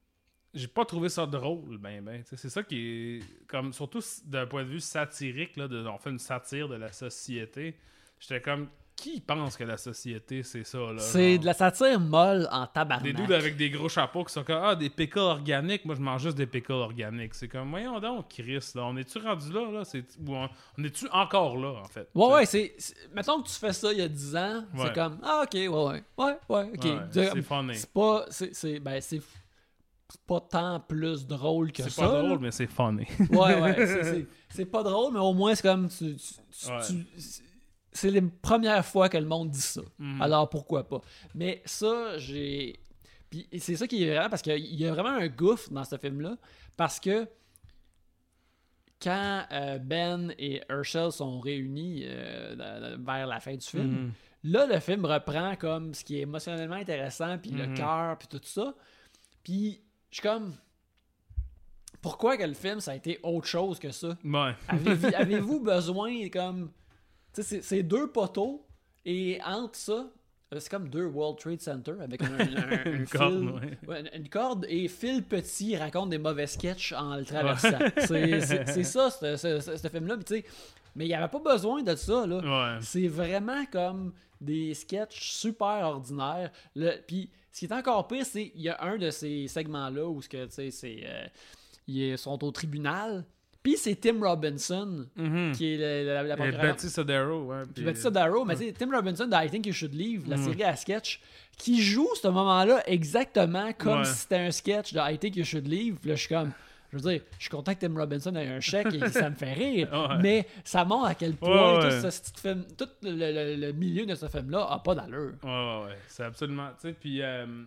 j'ai pas trouvé ça drôle, ben. C'est ça qui est, comme, surtout d'un point de vue satirique, là, on fait une satire de la société. J'étais comme, qui pense que la société, c'est ça, là? C'est genre, de la satire molle en des tabarnak. dudes avec des gros chapeaux qui sont comme, des pickles organiques, moi je mange juste des pickles organiques. C'est comme, voyons donc, Chris, là, on est-tu rendu là? Ou on est-tu encore là, en fait? Ouais, mettons que tu fais ça il y a 10 ans, Ouais. c'est comme, ok, ouais, ok. Ouais, c'est funny. C'est pas, c'est pas tant plus drôle que C'est ça. pas drôle, là. mais c'est funny. Ouais, c'est pas drôle, mais au moins c'est comme, Ouais. c'est les premières fois que le monde dit ça. Mhm. Alors pourquoi pas? Mais ça, Puis c'est ça qui est vraiment, parce qu'il y a vraiment un gouffre dans ce film-là, parce que quand Ben et Herschel sont réunis vers la fin du film, Mhm. là, le film reprend comme ce qui est émotionnellement intéressant, puis le Mhm. cœur, puis tout ça. Puis je suis comme... Pourquoi que le film, ça a été autre chose que ça? Ouais. Avez-vous besoin, comme... Tu sais, c'est deux poteaux, et entre ça, c'est comme deux World Trade Center, avec Une fil, corde, une corde, et Phil Petit raconte des mauvais sketchs en le traversant. C'est ça, ce film-là. Tu sais, mais il n'y avait pas besoin de ça, là. Ouais. C'est vraiment comme des sketchs super ordinaires. Puis ce qui est encore pire, c'est il y a un de ces segments-là où ce que, tu sais, ils sont au tribunal. Puis c'est Tim Robinson Mhm. qui est la Et procureur. Betty Sodaro, ouais. Puis Betty Sodaro, mais tu sais, Tim Robinson de I Think You Should Leave, la Mm. série à sketch, qui joue ce moment-là exactement comme Ouais. si c'était un sketch de I Think You Should Leave. Puis là, je suis comme, je veux dire, je suis content que Tim Robinson ait un chèque et ça me fait rire, Ouais. mais ça montre à quel point Ouais. tout le milieu de ce film-là a pas d'allure. Ouais. C'est absolument. Tu sais, puis.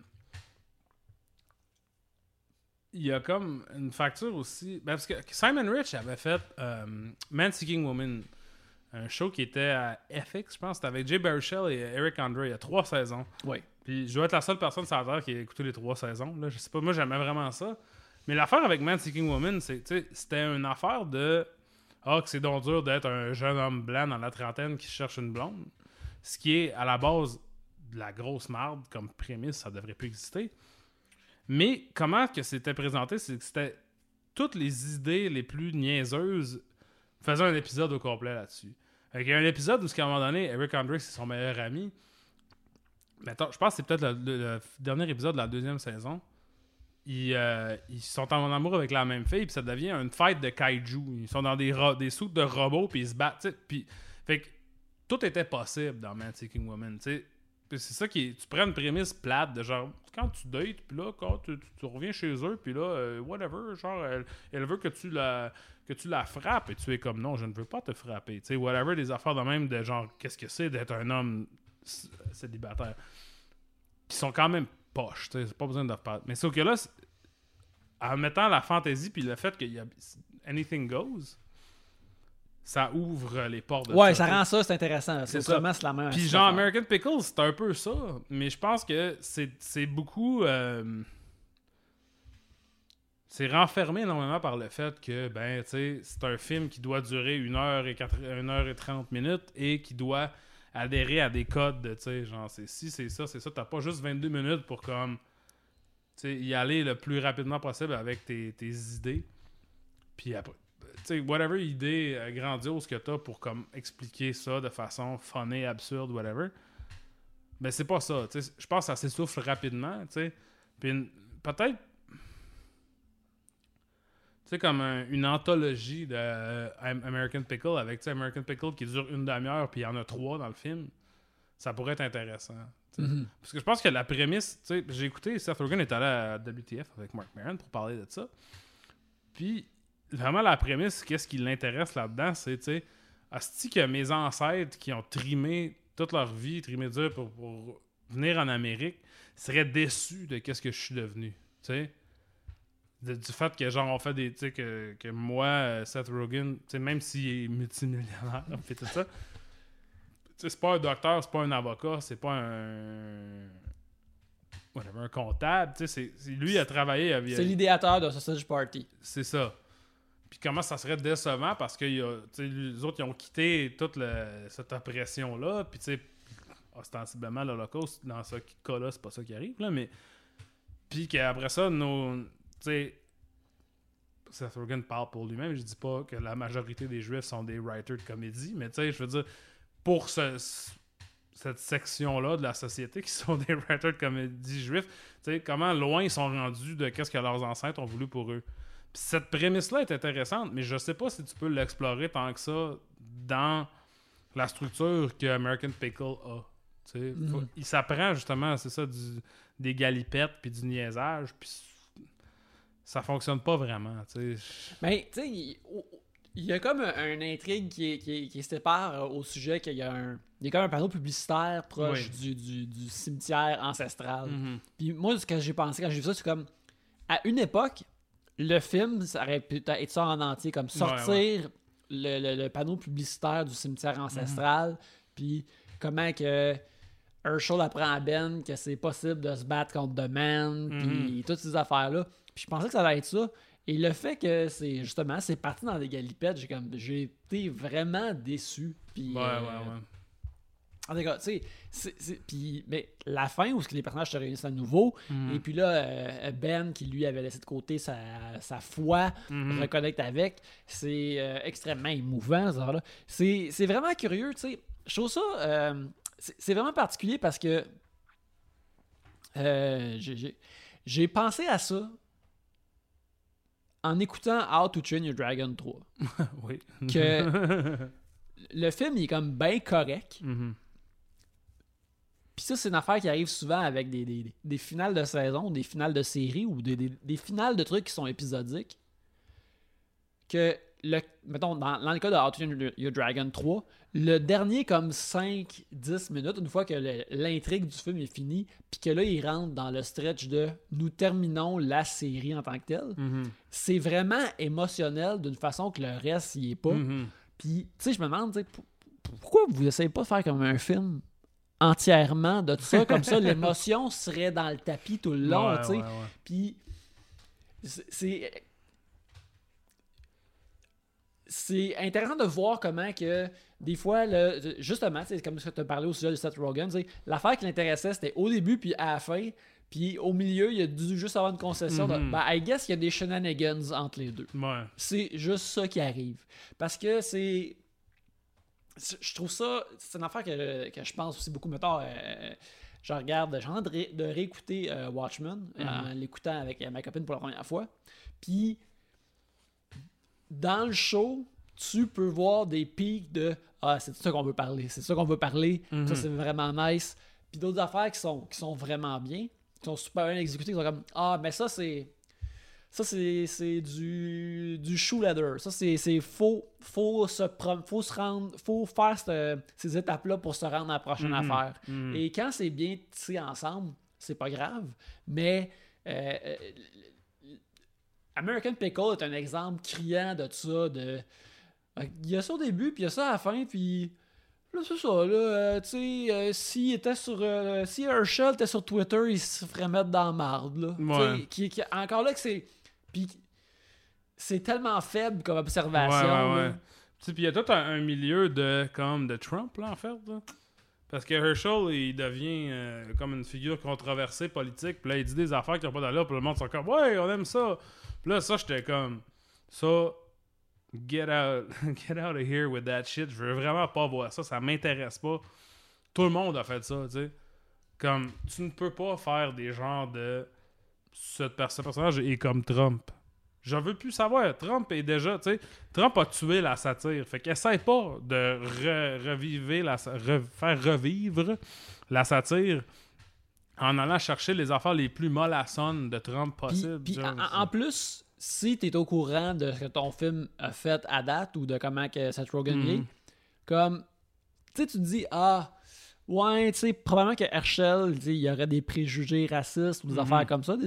Il y a comme une facture aussi. Ben, parce que Simon Rich avait fait Man Seeking Woman, un show qui était à FX, je pense. C'était avec Jay Baruchel et Eric Andre. Il y a 3 saisons. Oui. Puis je dois être la seule personne sur la Terre qui a écouté les 3 saisons. Là. Je sais pas, moi j'aimais vraiment ça. Mais l'affaire avec Man Seeking Woman, c'était une affaire de que c'est donc dur d'être un jeune homme blanc dans la trentaine qui cherche une blonde. Ce qui est à la base de la grosse marde comme prémisse, ça devrait plus exister. Mais comment que c'était présenté, c'est que c'était toutes les idées les plus niaiseuses faisaient un épisode au complet là-dessus. Il y a un épisode où, à un moment donné, Eric Andre, c'est son meilleur ami. Mettons, je pense que c'est peut-être le dernier épisode de la 2e saison. Ils sont en amour avec la même fille, puis ça devient une fight de kaiju. Ils sont dans des soutes de robots, puis ils se battent. Puis, fait que tout était possible dans Man Seeking Woman. T'sais. C'est ça qui est. Tu prends une prémisse plate de genre, quand tu dates, puis là, quand tu reviens chez eux, puis là, whatever, genre, elle veut que tu la frappes, et tu es comme, non, je ne veux pas te frapper. Tu sais, whatever, des affaires de même de genre, qu'est-ce que c'est d'être un homme célibataire. Qui sont quand même poches, tu sais, c'est pas besoin de reparler. Mais sauf que là, en mettant la fantaisie, puis le fait qu'il y a anything goes, ça ouvre les portes de Ouais, ça rend ça, c'est intéressant. C'est Autrement, c'est la même. Puis c'est genre l'affaire. American Pickles, c'est un peu ça, mais je pense que c'est beaucoup c'est renfermé énormément par le fait que ben tu sais, c'est un film qui doit durer 1h30 minutes et qui doit adhérer à des codes de tu sais genre c'est ça, t'as pas juste 22 minutes pour comme tu sais y aller le plus rapidement possible avec tes idées. Puis après tu sais, whatever idée grandiose que t'as pour comme expliquer ça de façon funny, absurde, whatever, ben c'est pas ça. Tu sais, je pense que ça s'essouffle rapidement, tu sais. Puis peut-être, tu sais, comme une anthologie de American Pickle avec, tu sais, American Pickle qui dure 1 demi-heure puis il y en a 3 dans le film, ça pourrait être intéressant. Mhm. Parce que je pense que la prémisse, tu sais, j'ai écouté, Seth Rogen est allé à WTF avec Mark Maron pour parler de ça. Puis vraiment, la prémisse, qu'est-ce qui l'intéresse là-dedans, c'est, tu sais, asti que mes ancêtres qui ont trimé toute leur vie, trimé dur pour venir en Amérique, seraient déçus de qu'est-ce que je suis devenu, tu sais. Du fait que, genre, on fait des, tu sais, que moi, Seth Rogen, tu sais, même s'il est multimillionnaire, et tout ça, tu sais, c'est pas un docteur, c'est pas un avocat, c'est pas un comptable, tu sais, lui, il a travaillé... C'est l'idéateur de Sausage Party. C'est ça. Puis comment ça serait décevant parce que les autres ils ont quitté toute cette oppression-là. Puis tu sais, ostensiblement l'Holocauste, dans ce cas-là, c'est pas ça qui arrive. Là, mais puis qu'après ça, sais, Seth Rogen parle pour lui-même. Je dis pas que la majorité des Juifs sont des writers de comédie, mais tu sais, je veux dire, pour cette section-là de la société qui sont des writers de comédie juifs, tu sais, comment loin ils sont rendus de qu'est-ce que leurs ancêtres ont voulu pour eux. Puis cette prémisse-là est intéressante, mais je sais pas si tu peux l'explorer tant que ça dans la structure que American Pickle a. Tu sais, il s'apprend justement, c'est ça, des galipettes puis du niaisage, puis ça fonctionne pas vraiment, tu sais. Mais, tu sais, il y a comme une intrigue qui se sépare au sujet qu'il y a comme un panneau publicitaire proche du cimetière ancestral. Puis moi, ce que j'ai pensé quand j'ai vu ça, c'est comme, à une époque, le film, ça aurait pu être ça en entier, comme sortir le panneau publicitaire du cimetière ancestral, puis comment que Herschel apprend à Ben que c'est possible de se battre contre The Man, puis toutes ces affaires-là. Puis je pensais que ça allait être ça. Et le fait que c'est parti dans des galipettes, j'ai été vraiment déçu. Puis, en tout cas, tu sais, puis mais la fin où les personnages se réunissent à nouveau, et puis là, Ben, qui lui avait laissé de côté sa foi, reconnecte avec, c'est extrêmement émouvant, ça, là. C'est vraiment curieux, tu sais. Je trouve ça... c'est vraiment particulier parce que j'ai pensé à ça en écoutant How to Train Your Dragon 3. Oui. Que le film, il est comme bien correct. Puis ça, c'est une affaire qui arrive souvent avec des finales de saison, des finales de série ou des finales de trucs qui sont épisodiques. Que, mettons, dans le cas de How to Train Your Dragon 3, le dernier comme 5-10 minutes, une fois que l'intrigue du film est finie, puis que là, il rentre dans le stretch de nous terminons la série en tant que telle, c'est vraiment émotionnel d'une façon que le reste, il est pas. Puis, tu sais, je me demande, pourquoi vous essayez pas de faire comme un film entièrement de tout ça, comme ça, l'émotion serait dans le tapis tout le long, tu sais. Puis, c'est intéressant de voir comment que des fois, justement, comme tu as parlé au sujet de Seth Rogen, l'affaire qui l'intéressait, c'était au début puis à la fin. Puis au milieu, il a dû juste avoir une concession. I guess qu'il y a des shenanigans entre les deux. Ouais. C'est juste ça qui arrive. Parce que je trouve ça... C'est une affaire que je pense aussi beaucoup. Mettons, j'ai envie de réécouter Watchmen en l'écoutant avec ma copine pour la première fois. Puis dans le show, tu peux voir des pics de c'est de ça qu'on veut parler, c'est de ça qu'on veut parler, ça c'est vraiment nice. Puis d'autres affaires qui sont vraiment bien, qui sont super bien exécutées, qui sont comme mais ça c'est du shoe leather, ça c'est faut se rendre, faut faire ces étapes là pour se rendre à la prochaine affaire. Et quand c'est bien tissé ensemble, c'est pas grave, mais American Pickle est un exemple criant de ça. Il y a ça au début, puis il y a ça à la fin, puis là, c'est ça. Là, tu sais, si Herschel était sur Twitter, il se ferait mettre dans la marde. Là. Ouais. Encore là, que c'est. Puis c'est tellement faible comme observation. Ouais. Puis il y a tout un milieu de Trump, là, en fait. Là. Parce que Herschel, il devient comme une figure controversée politique, puis là, il dit des affaires qui n'ont pas d'allure, puis le monde sont comme « Ouais, on aime ça! » Puis là, ça, j'étais comme « Ça, get out of here with that shit. Je veux vraiment pas voir ça m'intéresse pas. » Tout le monde a fait ça, tu sais. Comme, tu ne peux pas faire des genres de... Ce personnage est comme Trump. Je veux plus savoir. Trump est déjà, tu sais... Trump a tué la satire. Fait qu'essaie pas de faire revivre la satire en allant chercher les affaires les plus mollassonnes de Trump possible. Puis en plus, si t'es au courant de ce que ton film a fait à date ou de comment que Seth Rogen est, comme, tu sais, tu te dis, ouais, tu sais, probablement que Herschel, il y aurait des préjugés racistes ou des affaires comme ça,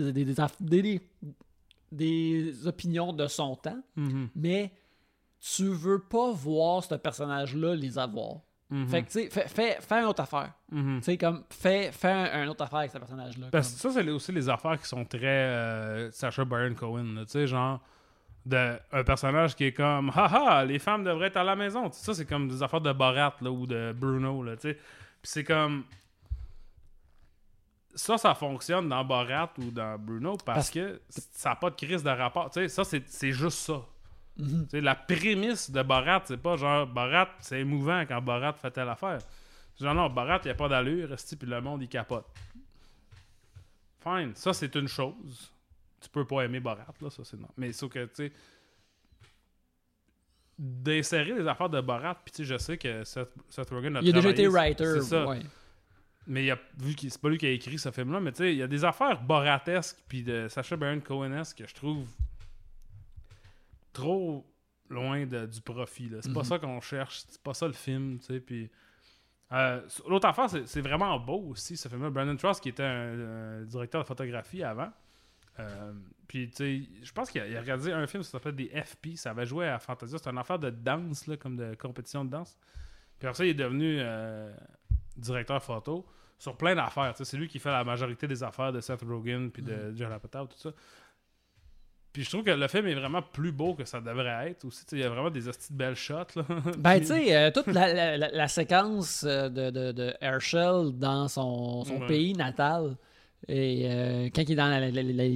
des opinions de son temps, mais tu veux pas voir ce personnage-là les avoir. Fait que, tu sais, fais une autre affaire. Tu sais, comme, fais une autre affaire avec ce personnage-là. Parce que ça, c'est aussi les affaires qui sont très Sacha Baron Cohen, tu sais, genre, un personnage qui est comme, haha, les femmes devraient être à la maison. T'sais, ça, c'est comme des affaires de Borat, là, ou de Bruno, là, tu sais. Puis c'est comme... ça fonctionne dans Borat ou dans Bruno parce que ça n'a pas de crise de rapport. Tu sais, ça, c'est juste ça. Tu sais, la prémisse de Borat, c'est pas genre Borat, c'est émouvant quand Borat fait telle affaire. Genre non, Borat, il n'y a pas d'allure, puis le monde, il capote. Fine. Ça, c'est une chose. Tu peux pas aimer Borat, là, ça, c'est non. Mais sauf que, tu sais, d'insérer les affaires de Borat, puis tu sais, je sais que Seth Rogen a Il a déjà été travaillé, writer. c'est ça. Ouais. Mais vu que c'est pas lui qui a écrit ce film-là, mais tu sais, il y a des affaires boratesques puis de Sacha Baron Cohen-esque que je trouve trop loin du profit. Là. C'est pas ça qu'on cherche, c'est pas ça le film, tu sais. Puis l'autre affaire, c'est vraiment beau aussi, ce film-là. Brandon Trost, qui était un directeur de photographie avant. Puis, tu sais, je pense qu'il a réalisé un film qui s'appelle des FP. Ça avait joué à Fantasia. C'était une affaire de danse, là, comme de compétition de danse. Puis après ça, il est devenu directeur photo sur plein d'affaires. Tu sais, c'est lui qui fait la majorité des affaires de Seth Rogen puis de John Apatow, tout ça. Puis je trouve que le film est vraiment plus beau que ça devrait être aussi. Il y a vraiment des hosties de belles shots. Là. Ben, tu sais, toute la séquence de Herschel dans son pays natal, et quand il est dans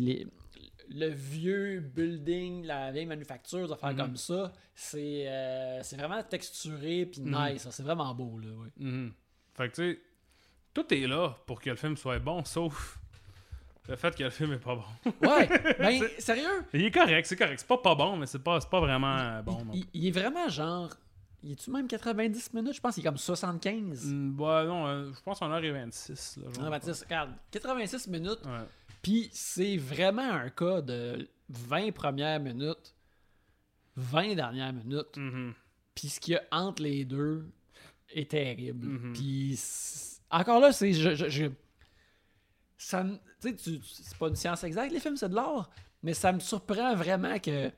le vieux building, la vieille manufacture, des affaires comme ça, c'est vraiment texturé puis nice. C'est vraiment beau. Là, ouais. Fait que tu sais, tout est là pour que le film soit bon, sauf le fait que le film est pas bon. Ouais, ben, sérieux? Il est correct, c'est correct. C'est pas bon, mais c'est pas vraiment bon. Il est vraiment genre... Il est-tu même 90 minutes? Je pense qu'il est comme 75. Ouais, non, je pense qu'on est 26. Là, genre. 96, regarde, 86 minutes. Ouais. Puis c'est vraiment un cas de 20 premières minutes, 20 dernières minutes. Puis ce qu'il y a entre les deux est terrible. Puis encore là, c'est... Ça, tu sais, c'est pas une science exacte, les films, c'est de l'art, mais ça me surprend vraiment que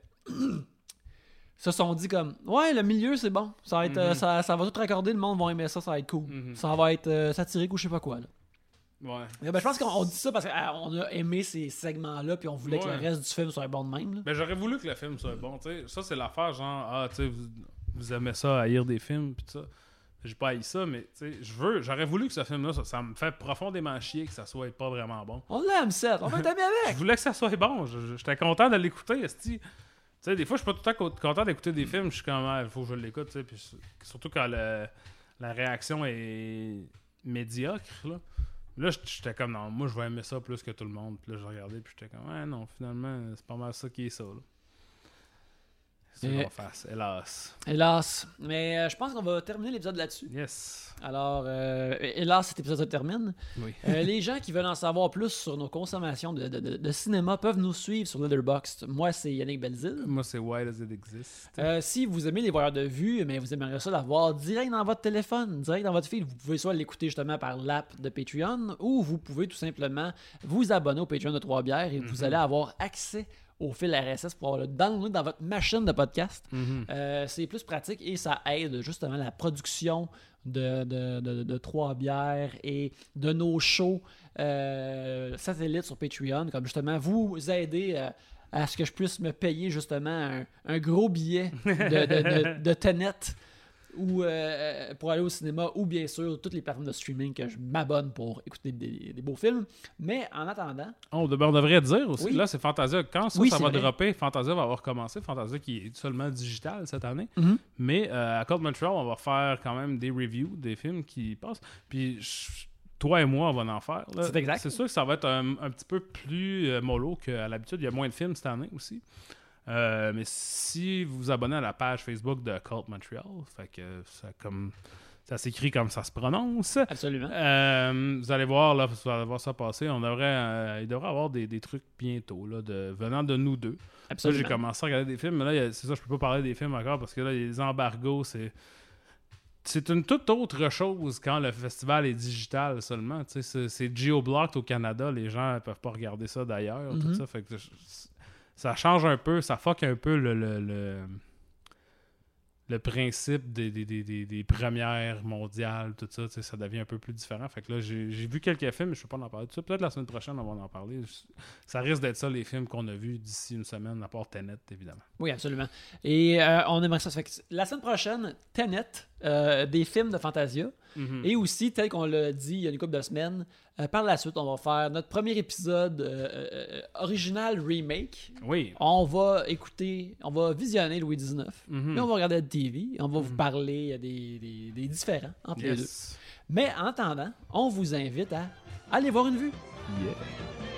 se sont dit comme ouais, le milieu c'est bon, ça va être ça va tout raccorder, le monde va aimer ça va être cool, ça va être satirique ou je sais pas quoi là. Ouais. Mais ben, je pense qu'on dit ça parce qu'on a aimé ces segments-là puis on voulait que le reste du film soit bon de même. Là. Ben j'aurais voulu que le film soit bon, tu sais. Ça c'est l'affaire genre tu sais vous aimez ça haïr des films puis tout ça. J'ai pas haï ça, mais j'aurais voulu que ce film-là, ça me fait profondément chier que ça soit pas vraiment bon. On l'aime, Seth, on va être amis avec. Je voulais que ça soit bon, j'étais content de l'écouter, esti. Tu sais, des fois, je suis pas tout le temps content d'écouter des films, je suis comme, il faut que je l'écoute, tu sais, puis surtout quand la réaction est médiocre, là. Là, j'étais comme, non, moi, je vais aimer ça plus que tout le monde. Puis là, je regardais, puis j'étais comme, ouais, non, finalement, c'est pas mal ça qui est ça, là. C'est ce qu'on fasse, hélas. Hélas. Mais je pense qu'on va terminer l'épisode là-dessus. Yes. Alors, hélas, cet épisode se termine. Oui. Les gens qui veulent en savoir plus sur nos consommations de cinéma peuvent nous suivre sur Letterboxd. Moi, c'est Yannick Belzile. Moi, c'est Why Does It Exist? Si vous aimez les voyeurs de vue, mais vous aimeriez ça l'avoir direct dans votre téléphone, direct dans votre feed, vous pouvez soit l'écouter justement par l'app de Patreon ou vous pouvez tout simplement vous abonner au Patreon de Trois-Bières et vous allez avoir accès au fil RSS pour avoir le download dans votre machine de podcast. C'est plus pratique et ça aide justement la production de Trois-Bières et de nos shows satellites sur Patreon, comme justement vous aider à ce que je puisse me payer justement un gros billet de Tenet ou pour aller au cinéma ou bien sûr toutes les plateformes de streaming que je m'abonne pour écouter des beaux films. Mais en attendant... On devrait dire aussi, Oui. là c'est Fantasia. Quand ça va vrai. dropper, Fantasia va avoir commencé. Fantasia qui est seulement digital cette année. Mais à Cult Montreal, on va faire quand même des reviews des films qui passent. Puis toi et moi, on va en faire. Là. C'est exact. C'est sûr que ça va être un petit peu plus mollo qu'à l'habitude. Il y a moins de films cette année aussi. Mais si vous vous abonnez à la page Facebook de Cult Montreal, fait que ça s'écrit comme ça se prononce. Absolument. Vous allez voir là, vous allez voir ça passer. Il devrait y avoir des trucs bientôt là, venant de nous deux. Absolument. Là, j'ai commencé à regarder des films, mais là, c'est ça, je peux pas parler des films encore parce que là, les embargos, c'est une toute autre chose quand le festival est digital seulement. Tu sais, c'est geo-blocked au Canada, les gens ne peuvent pas regarder ça d'ailleurs. Tout ça, fait que ça change un peu, ça fuck un peu le principe des premières mondiales, tout ça, ça devient un peu plus différent. Fait que là, j'ai vu quelques films, mais je ne peux pas en parler tout ça. Peut-être la semaine prochaine, on va en parler. Ça risque d'être ça, les films qu'on a vus d'ici une semaine, à part Tenet, évidemment. Oui, absolument. Et on aimerait ça. Fait que la semaine prochaine, Tenet, des films de Fantasia. Mhm. Et aussi, tel qu'on l'a dit il y a une couple de semaines, par la suite, on va faire notre premier épisode original remake. Oui. On va écouter, on va visionner Louis XIX, Mhm. puis on va regarder la TV, on va vous parler des différents entre les deux. Yes. Mais en attendant, on vous invite à aller voir une vue. Yeah.